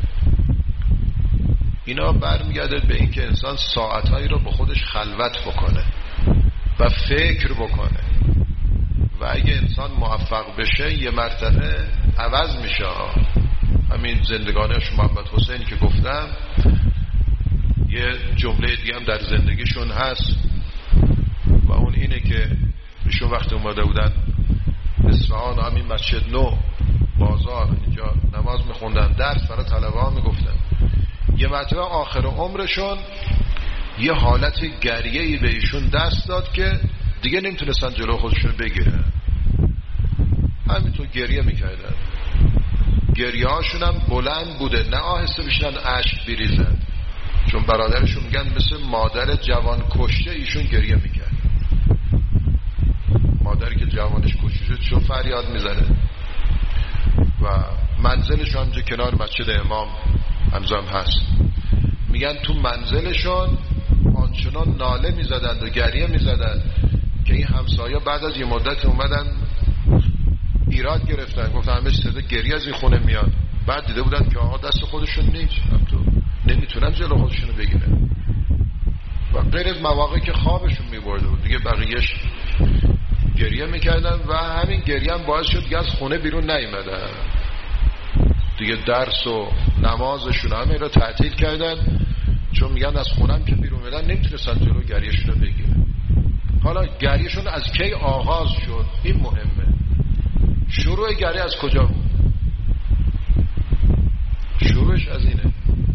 اینا برمیگرده به این که انسان ساعتهایی رو با خودش خلوت بکنه و فکر بکنه، و اگه انسان موفق بشه یه مرتبه عوض میشه. همین زندگانش محمد حسینی که گفتم، یه جمله دیگه هم در زندگیشون هست و اون اینه که ایشون وقتی اومده بودن اصفهان، همین مسجد نو بازار، اینجا نماز میخوندن، درس برای طلبه ها میگفتن، یه مرتبه آخر عمرشون یه حالت گریه‌ای به ایشون دست داد که دیگه نمیتونستن جلو خودشون بگیرن، همینطور گریه میکردن. گریه هاشون هم بلند بوده، نه آهسته بشنن اشک بریزن، چون برادرشون میگن مثل مادر جوان کشته ایشون گریه میکرد. مادری که جوانش کشته شد چون فریاد میزنه. و منزلشون همجا کنار مسجد امام هنوزم هست. میگن تو منزلشون آنچنان ناله میزدند و گریه میزدند که این همسایه بعد از یه مدت اومدن ایراد گرفتن، گفتن همه صدا گریه از این خونه میاد. بعد دیده بودن که آقا دست خودشون نیست، تو نمیتونن جلو خودشونو بگیرن، و غیر از مواقعی که خوابشون میبرده بود دیگه بقیهش گریه میکردن و همین گریه هم باعث شد که از خونه بیرون نیومدن دیگه. درس و نمازشون همه رو تعطیل کردن، چون میگن از خونم که بیرون میدن نمیتونستن جلو گریهشون رو بگیرن. حالا گریهشون از کی آغاز شد؟ این مهمه. شروع گریه از کجا بود؟ شروعش از اینه.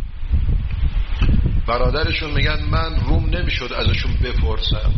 برادرشون میگن من روم نمیشد ازشون بپرسم.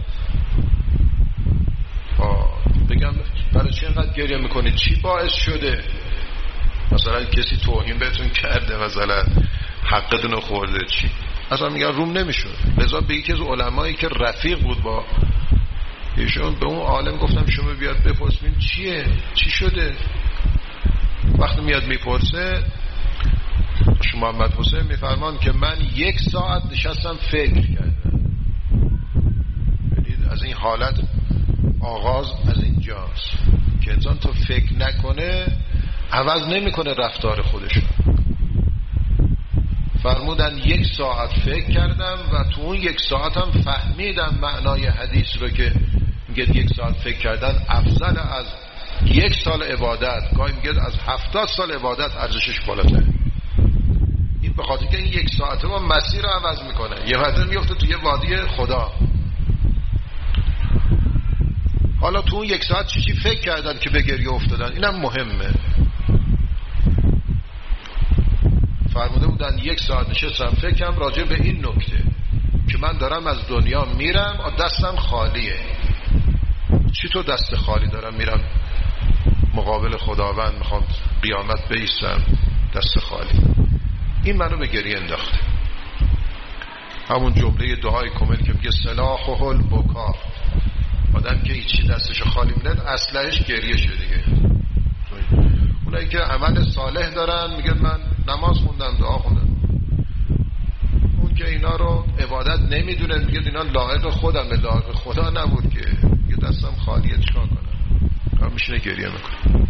بگم برای چی اینقدر گریه میکنید؟ چی باعث شده؟ مثلا کسی توهین بهتون کرده، مثلا حقتون رو خورده، چی؟ اصلا میگن روم نمیشد. لذا به یکی از علمایی که رفیق بود با ایشون به اون عالم گفتم شما بیاد بپرسیم چیه؟ چی شده؟ وقتی میاد میپرسه شما محمد حسین میفرمان که من یک ساعت نشستم فکر کردم. ببینید از این حالت آغاز از اینجاست که انسان تا فکر نکنه عوض نمیکنه رفتار خودش. فرمودن یک ساعت فکر کردم و تو اون یک ساعت هم فهمیدم معنای حدیث رو که میگه یک ساعت فکر کردن افضل از یک سال عبادت، گاهی میگه از هفتاد سال عبادت ارزشش بالاتره. این به خاطر که این یک ساعته با مسیر رو عوض میکنه، یه وقتی میفته تو یه وادی خدا. حالا تو اون یک ساعت چی چی فکر کردن که به گریه افتادن؟ اینم مهمه. فرموده بودن یک ساعت نشستم فکرم راجع به این نکته که من دارم از دنیا میرم دستم خالیه. چی تو دست خالی دارم میرم مقابل خداوند، میخوام قیامت بایستم دست خالی؟ این منو به گریه انداخته. همون جمله دعای کامل که میگه سلاحه البکا، آدم که هیچی دستش خالی میده اصلش گریه شده دیگه. اونایی که عمل صالح دارن میگه من نماز خوندم، دعا خوندم. اون که اینا رو عبادت نمیدونه میگه اینا لایق خودم، به لایق خدا نبود که یه دستم خالیه چیکار کنم؟ هم میشینه گریه میکنه.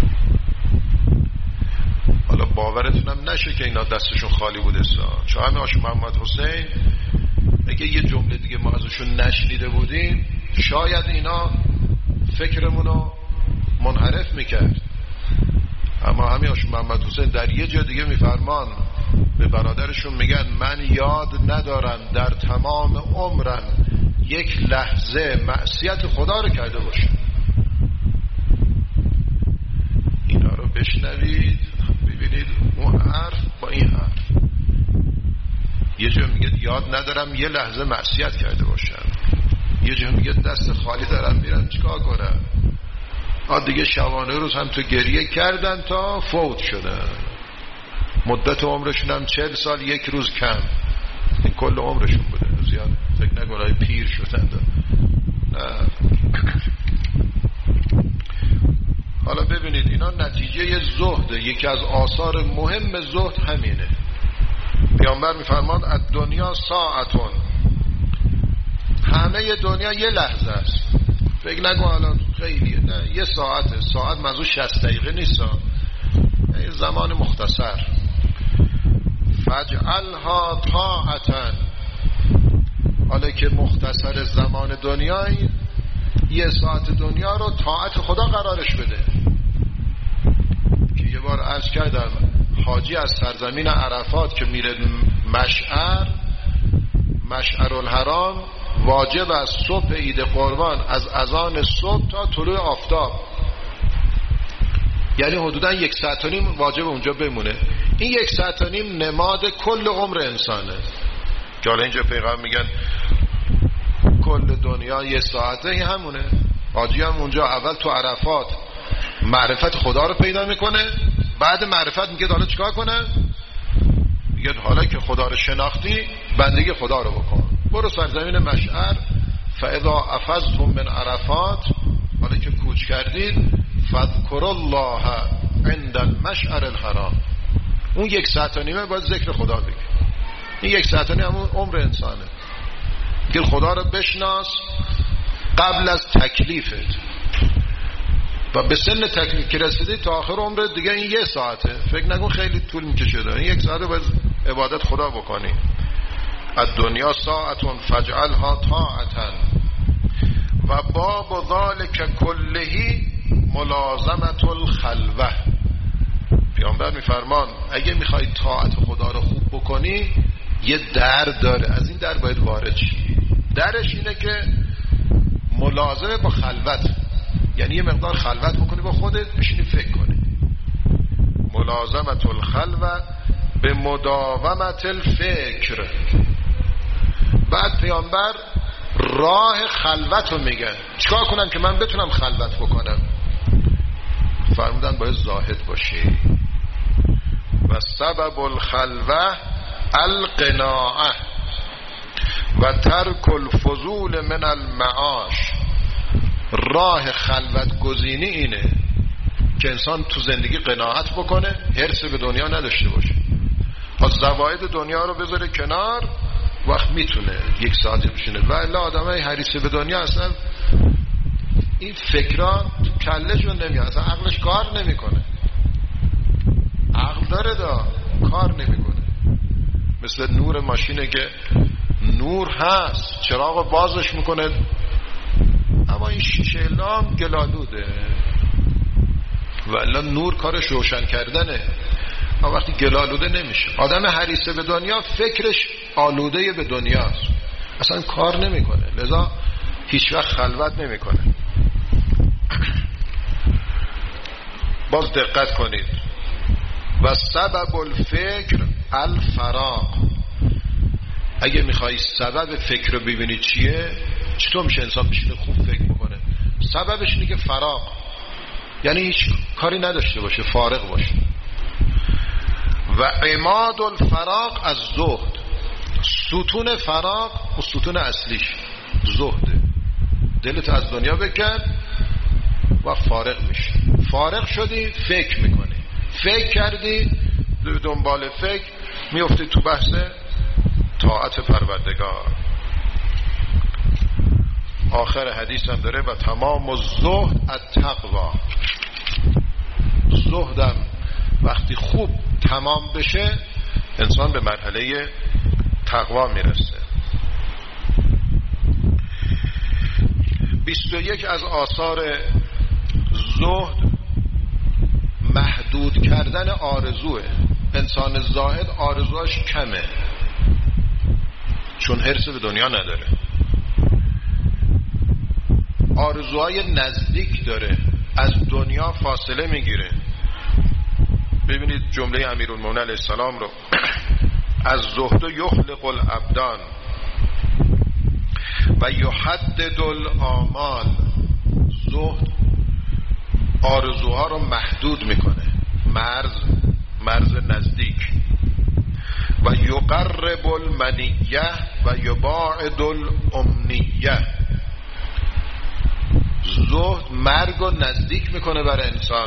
حالا باورتونم نشه که اینا دستشون خالی بوده سا. چون همه آشون محمد حسین اگه یه جمله دیگه ما ازشون نشنیده بودیم شاید اینا فکرمونو منحرف میکرد. اما همه آشون محمد حسین در یه جا دیگه میفرمان به برادرشون میگن من یاد ندارم در تمام عمرم یک لحظه معصیت خدا رو کرده باشم. اینا رو بشنوید ببینید اون حرف با این حرف. یه جا میگه یاد ندارم یه لحظه معصیت کرده باشم، یه جا میگه دست خالی دارم میرم چیکار کنم. آ دیگه شبانه روز هم تو گریه کردن تا فوت شدن. مدت عمرشون هم چهل سال یک روز کم. این کل عمرشون بوده. زیاد فکر نکنه پیر شدن. نه. حالا ببینید اینا نتیجه زهده. یکی از آثار مهم زهد همینه. پیامبر میفرماد از دنیا ساعتون، همه دنیا یه لحظه است. فکر نکن الان خیلیه، نه یه ساعته. ساعت منظور شصت دقیقه نیست، یه زمان مختصر. فجعلها طاعتن، حالا که مختصر زمان دنیای یه ساعت دنیا رو طاعت خدا قرارش بده. که یه بار عرض کردم حاجی از سرزمین عرفات که میره مشعر مشعر الحرام واجب از صبح عید قربان از اذان صبح تا طلوع آفتاب، یعنی حدودا یک ساعت و نیم واجب اونجا بمونه. این یک ساعت و نیم نماد کل عمر انسانه. که حالا اینجا پیغمبر میگن کل دنیا یه ساعته، این همونه. حاجی هم اونجا اول تو عرفات معرفت خدا رو پیدا میکنه، بعد معرفت میگه حالا چیکار کنه؟ میگه حالا که خدا رو شناختی بندگی خدا رو بکن، برو سرزمین مشعر. فاذا افضتم من عرفات، حالا که کوچ کردید، فذکروا الله عند المشعر الحرام. اون یک ساعت و نیمه باید ذکر خدا بگی. این یک ساعت و نیمه همون عمر انسانه. که خدا رو بشناس قبل از تکلیفت و به سن تکلیف که رسیدی تا آخر عمرت دیگه این یه ساعته. فکر نکن خیلی طول میکشه داره. این یک ساعته باید عبادت خدا بکنی. از دنیا ساعتون فجعلها طاعتن و باب ذالک کلهی ملازمت الخلوه. پیامبر میفرمان اگه میخوای طاعت خدا رو خوب بکنی یه در داره، از این در باید وارد شی. درش اینه که ملازمه با خلوت، یعنی یه مقدار خلوت بکنی با خودت، بشینی فکر کنی. ملازمت الخلوه به مداومت الفکر. بعد پیامبر راه خلوت رو میگن چیکار کنم که من بتونم خلوت بکنم؟ فرمودن باید زاهد باشی. و سبب الخلوه القناعه و ترک الفضول من المعاش. راه خلوت گزینی اینه که انسان تو زندگی قناعت بکنه، حرص به دنیا نداشته باشه، از زواید دنیا رو بذاره کنار، وقت میتونه یک ساعتی بشینه. و الا آدمای حریص به دنیا اصلا این فکران تو کلهشون نمیاد، اصلا عقلش کار نمیکنه. عقل داره دا کار نمیکنه. مثل نور ماشینه که نور هست، چراغ بازش میکنه، اما این شیشه لام گلالوده. و الا نور کارش روشن کردنه، اما وقتی گلالوده نمیشه. آدم حریص به دنیا فکرش آلوده به دنیاست، اصلا کار نمیکنه، لذا هیچ وقت خلوت نمیکنه. باز دقت کنید. و سبب الفکر الفراغ. اگه میخوایی سبب فکر رو ببینید چیه، چطور میشه انسان بشینه خوب فکر میکنه؟ سببش اینه که فراغ، یعنی هیچ کاری نداشته باشه، فارغ باشه. و عماد الفراغ از زهد. ستون فراغ و ستون اصلیش زهده. دلت از دنیا بکن و فارغ میشه. فارغ شدی فکر میکنی، فکر کردی دنبال فکر میفتی تو بحث طاعت پروردگار. آخر حدیث هم داره و تمام الزهد التقوا. زهدم وقتی خوب تمام بشه انسان به مرحله تقوا میرسه. بیست و یک از آثار زهد محدود کردن آرزوه. انسان زاهد آرزوهاش کمه چون حرص به دنیا نداره. آرزوهای نزدیک داره، از دنیا فاصله میگیره. ببینید جمله امیرالمومنین علیه السلام رو از زهد یخلق الابدان و یحدد الآمال. زهد آرزوها رو محدود میکنه، مرز مرز نزدیک. و یقرب المنیه و یباعد الامنیه. زهد مرگ رو نزدیک میکنه برای انسان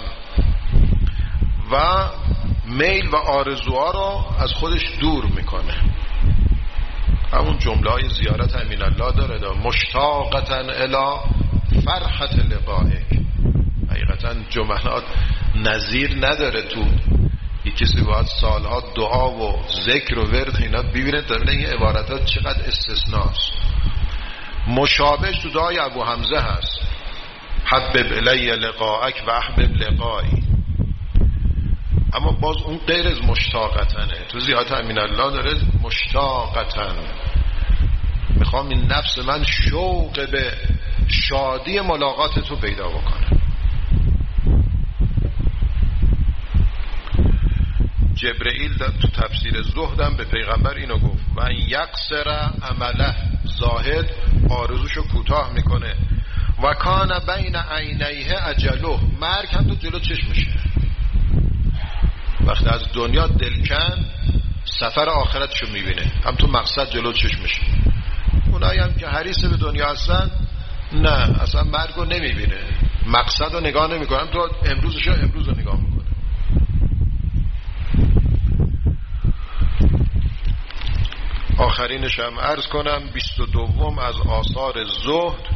و میل و آرزوها رو از خودش دور میکنه. همون جمله های زیارت امین الله داره دا مشتاقتا الی فرحت لقائک. حقیقتا جملات نظیر نداره تو. یک کسی باید سالها دعا و ذکر و ورد اینا ببینه تا ببینه این عبارتات چقدر استثناست. مشابهش تو دعای ابو حمزه هست، حبب الی لقائک و احبب لقایی. اما باز اون غیر از مشتاقتنه. تو زیارت امین الله داره مشتاقتن، میخوام این نفس من شوق به شادی ملاقات تو پیدا بکنه. جبرئیل تو تفسیر زهدم به پیغمبر اینو گفت و ان یقصر عمله. زاهد آرزوشو کوتاه میکنه. و کان بین عینیه اجله. مرگ هم تو جلو چشمشه. وقتی از دنیا دلکن سفر آخرتشو میبینه، هم تو مقصد جلو چشمشه. اونایی هم که حریص به دنیا هستن نه، اصلا مرگ رو نمیبینه، مقصد رو نگاه نمیکنه، تو امروزشو امروز رو نگاه میکنه. آخرینش هم عرض کنم بیست و دوم از آثار زهد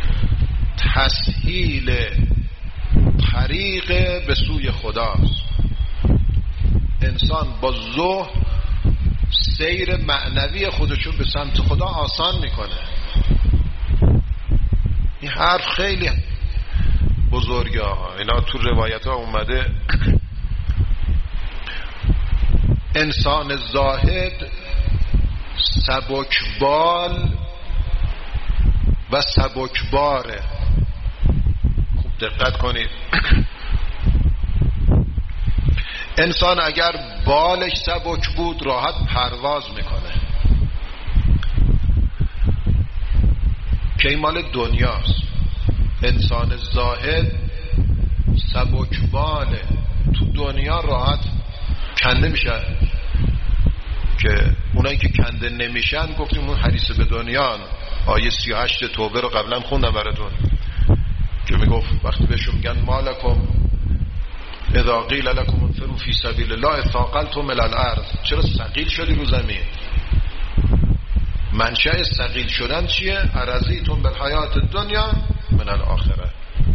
تسهیل طریق به سوی خداست. انسان با زهد سیر معنوی خودشو به سمت خدا آسان میکنه. این حرف خیلی بزرگه ها، اینا تو روایت ها اومده. انسان زاهد سبکبال و سبکباره. خوب دقت کنید. انسان اگر بالش سبک بود راحت پرواز میکنه، که این مال دنیاست. انسان زاهد سبکباله، تو دنیا راحت کنده میشه. که اونایی که کنده نمیشن گفتیم اون حریص به دنیا. آیه سی و هشت توبه رو قبلا خوندم براتون که میگفت وقتی بهشون میگن مالکم اذا قیل لکم انفروا فی سبیل الله اثاقلتم الی الارض، چرا ثقیل شدی رو زمین؟ منشأ ثقیل شدن چیه؟ ارضیتم بالحیات الدنیا من الاخره.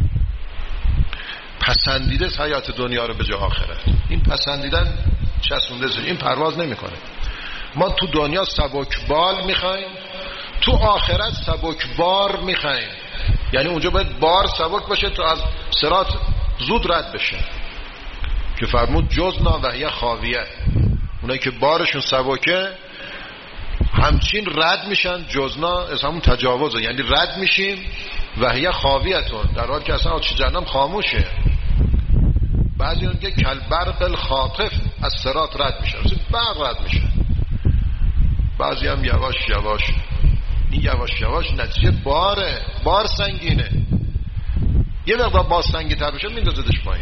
پسندیده حیات دنیا رو به جای آخرت. این پسندیدن چسبونده شده، این پرواز نمیکنه. ما تو دنیا سبکبال میخوایم، تو آخرت سبکبار میخوایم. یعنی اونجا باید بار سبک باشه تو از صراط زود رد بشه، که فرمود جزنا و هی خاویه. اونایی که بارشون سبکه همچین رد میشن. جزنا از همون تجاوزه، یعنی رد میشیم و هی خاویتون، در حالی که اصلا آتش جهنم خاموشه. بعضی اون که کلبرق الخاطف از صراط رد میشن، مثل برق رد میشن. بعضی هم یواش یواش. این یواش یواش نتیجه باره، بار سنگینه. یه مقدار بار سنگین تر بشه میندازدش پایین.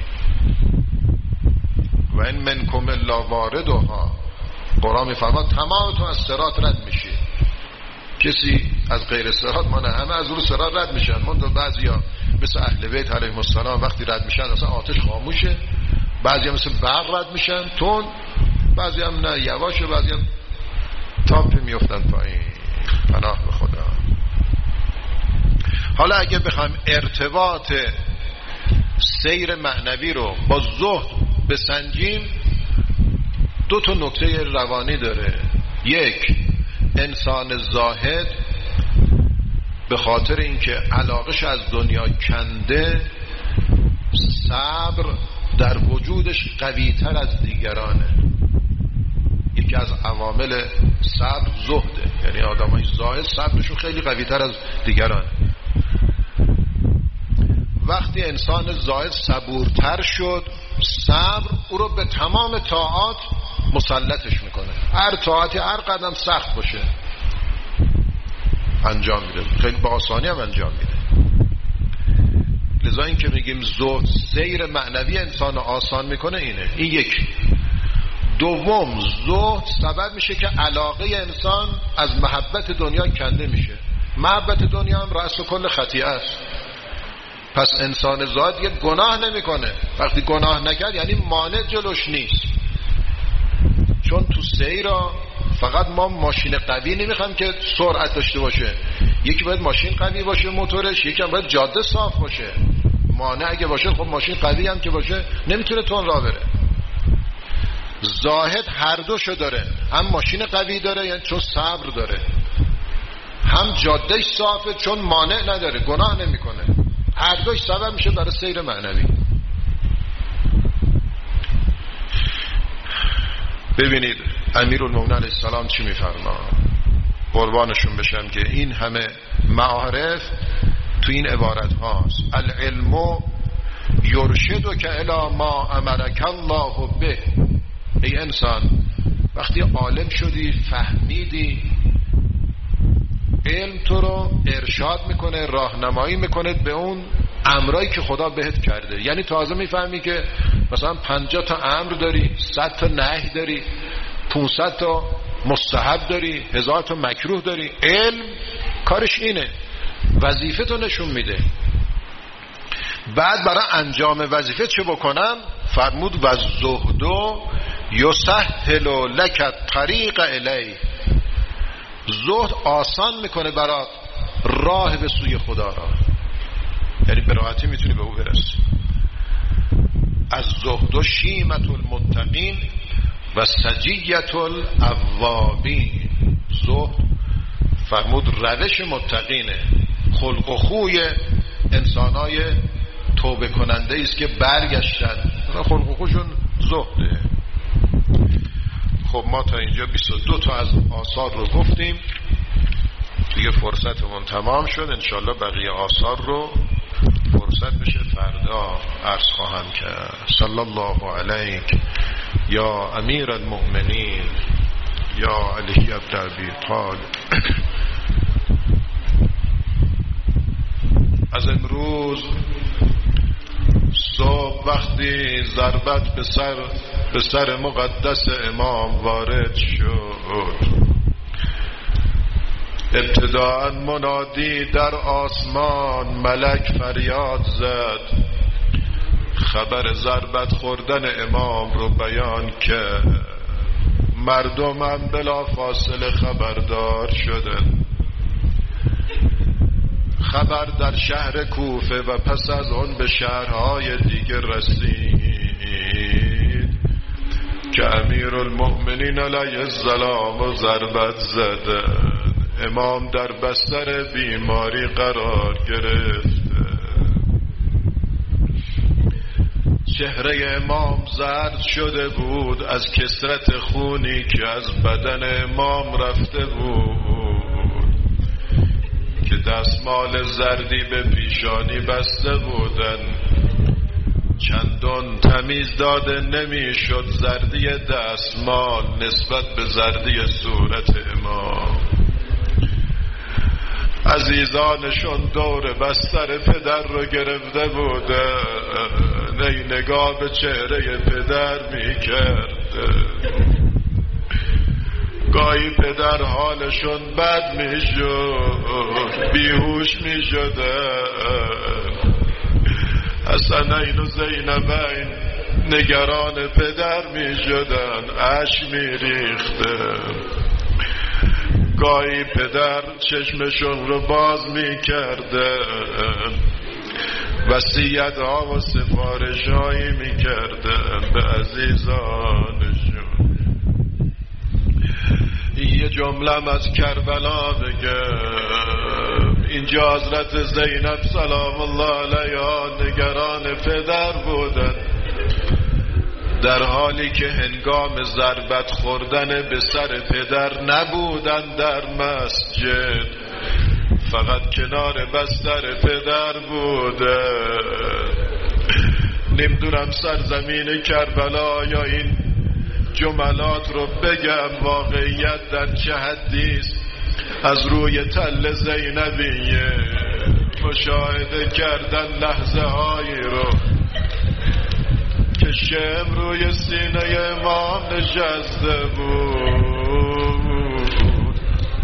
و این منکم الا واردها، قرآن میفرماد تمامتون از صراط رد میشی. کسی از غیر صراط، ما نه، همه از رو صراط رد میشن. من دو بعضیا مثل اهل بیت علیهم السلام وقتی رد میشن اصلا آتش خاموشه. بعضیا مثل برق رد میشن تون، بعضی هم نه یواشه، بعضی هم تاپ میفتن پایین. پناه به خدا. حالا اگه بخوایم ارتباط سیر معنوی رو با زهد بسنجیم، دو تا نکته روانی داره. یک، انسان زاهد به خاطر اینکه علاقش از دنیا کنده، صبر در وجودش قوی تر از دیگرانه. یکی از عوامل صبر زهده، یعنی آدمای زاهد صبرشون خیلی قوی تر از دیگرانه. وقتی انسان زاهد صبورتر شد، صبر او رو به تمام طاعات مسلطش میکنه. هر طاعتی هر قدم سخت باشه انجام میده، خیلی با آسانی هم انجام میده. لذا این که میگیم زهد سیر معنوی انسان آسان میکنه اینه. این یک. دوم، زهد سبب میشه که علاقه انسان از محبت دنیا کنده میشه. محبت دنیا هم رأس کل خطیئه است. پس انسان زاهد دیگه گناه نمیکنه. وقتی گناه نکرد یعنی مانع جلوش نیست. چون تو سیرا فقط ما ماشین قوی نمیخوایم که سرعت داشته باشه. یکی باید ماشین قوی باشه موتورش، یکی هم باید جاده صاف باشه. مانع اگه باشه، خب ماشین قوی هم که باشه نمیتونه تون راه بره. زاهد هر دوشو داره، هم ماشین قوی داره یعنی چون صبر داره، هم جادهش صافه چون مانع نداره، گناه نمیکنه. هر دوش سبب میشه برای سیر معنوی. ببینید امیرالمومنین علیه السلام چی میفرما، قربانشون بشم که این همه معارف تو این عبارت هاست. العلم یرشدک الی ما امرک الله به. ای انسان وقتی عالم شدی، فهمیدی، علم تو رو ارشاد میکنه، راهنمایی میکنه به اون امرایی که خدا بهت کرده. یعنی تازه میفهمی که مثلا پنجاه تا امر داری، صد تا نهی داری، پانصد تا مستحب داری، هزار تا مکروه داری. علم کارش اینه، وظیفه تو نشون میده. بعد برای انجام وظیفه چه بکنم؟ فرمود و زهدو یسهل لک الطریق الی. زهد آسان میکنه برات راه به سوی خدا را، یعنی به راحتی میتونی به او برسی. از زهد و شیمت المتقین و سجیت الاوابین. زهد فرمود روش متقینه، خلق و خوی انسانای توبه کننده است که برگشتن، خلق و خوشون زهده. خب ما تا اینجا بیست و دو تا از آثار رو گفتیم، دیگه فرصتمون تمام شد. انشالله بقیه آثار رو فرصت بشه فردا عرض خواهم کرد. صلی الله علیک یا امیر المؤمنین یا علی ابن ابی طالب. از امروز صبح وقتی ضربت به سر به سر مقدس امام وارد شد، ابتداء منادی در آسمان ملک فریاد زد، خبر ضربت خوردن امام رو بیان کرد. مردم هم بلا فاصله خبردار شدند. خبر در شهر کوفه و پس از اون به شهرهای دیگر رسید که امیرالمؤمنین علیه السلام و ضربت زدند. امام در بستر بیماری قرار گرفت. چهره امام زرد شده بود از کثرت خونی که از بدن امام رفته بود که دستمال زردی به پیشانی بسته بودن. چندان تمیز داده نمی شد زردی دستمال نسبت به زردی صورت امام. عزیزانشون دور بستر پدر رو گرفته بودن، ای نگاه به چهره پدر می کرد. گاهی پدر حالشون بد می شد، بیهوش می شدن. حسنین و زینبین نگران پدر می شدن، اشک می ریختن. گاهی پدر چشمشون رو باز می کردن، وصیت ها و سفارش هایی می کردن به عزیزانشون. یه جمله از کربلا بگم. اینجا حضرت زینب سلام الله علیها نگران پدر بودن، در حالی که هنگام ضربت خوردن به سر پدر نبودن در مسجد، فقط کنار بستر پدر بوده. نمیدونم سرزمین کربلا یا این جملات رو بگم واقعیت در چه حدیست. از روی تل زینبیه مشاهده کردن لحظه هایی رو که شم روی سینه امام نشسته بود،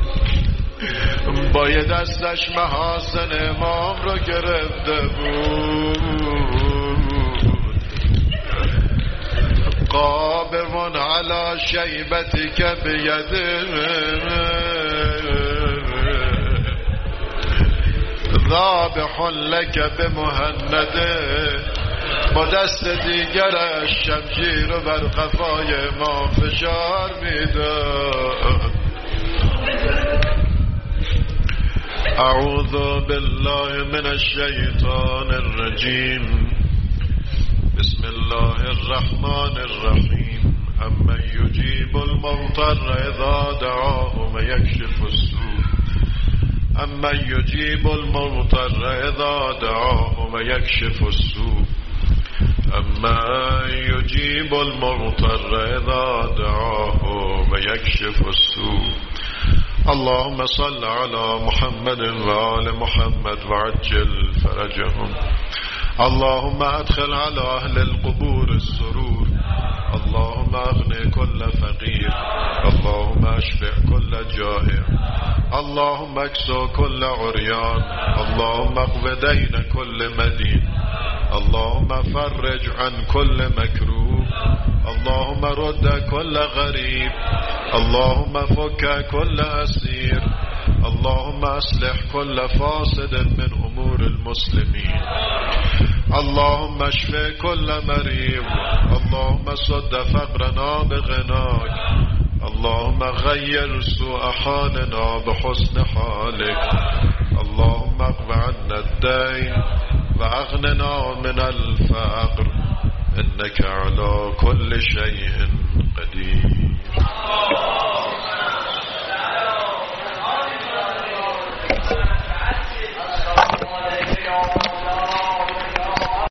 با یه دستش محاسن امام رو گرفته بود. قابض علی شیبتک بیده ذابح لک بمهنده. با دست دیگرش شمشیر رو بر قفای امام فشار میداد. اعوذ بالله من الشیطان الرجیم. بسم الله الرحمن الرحیم. اما یجیب المضطر اذا دعاه و یکشف السوء. اما یجیب المضطر اذا دعاه و یکشف السوء. اما یجیب المضطر اذا دعاه و یکشف السوء. اللهم صل على محمد و آل محمد وعجل فرجهم. اللهم ادخل على اهل القبور السرور. اللهم اغني كل فقير. اللهم اشفع كل جائع. اللهم اكسو كل عريان. اللهم اقض دين كل مدين. اللهم فرج عن كل مكروه. اللهم رد كل غريب. اللهم فك كل أسير. اللهم اصلح كل فاسد من أمور المسلمين. اللهم اشف كل مريض. اللهم صد فقرنا بغناك. اللهم غير سوء حالنا بحسن حالك. اللهم اقض عنا الدين واغننا من الفقر إنك على كل شيء قدير.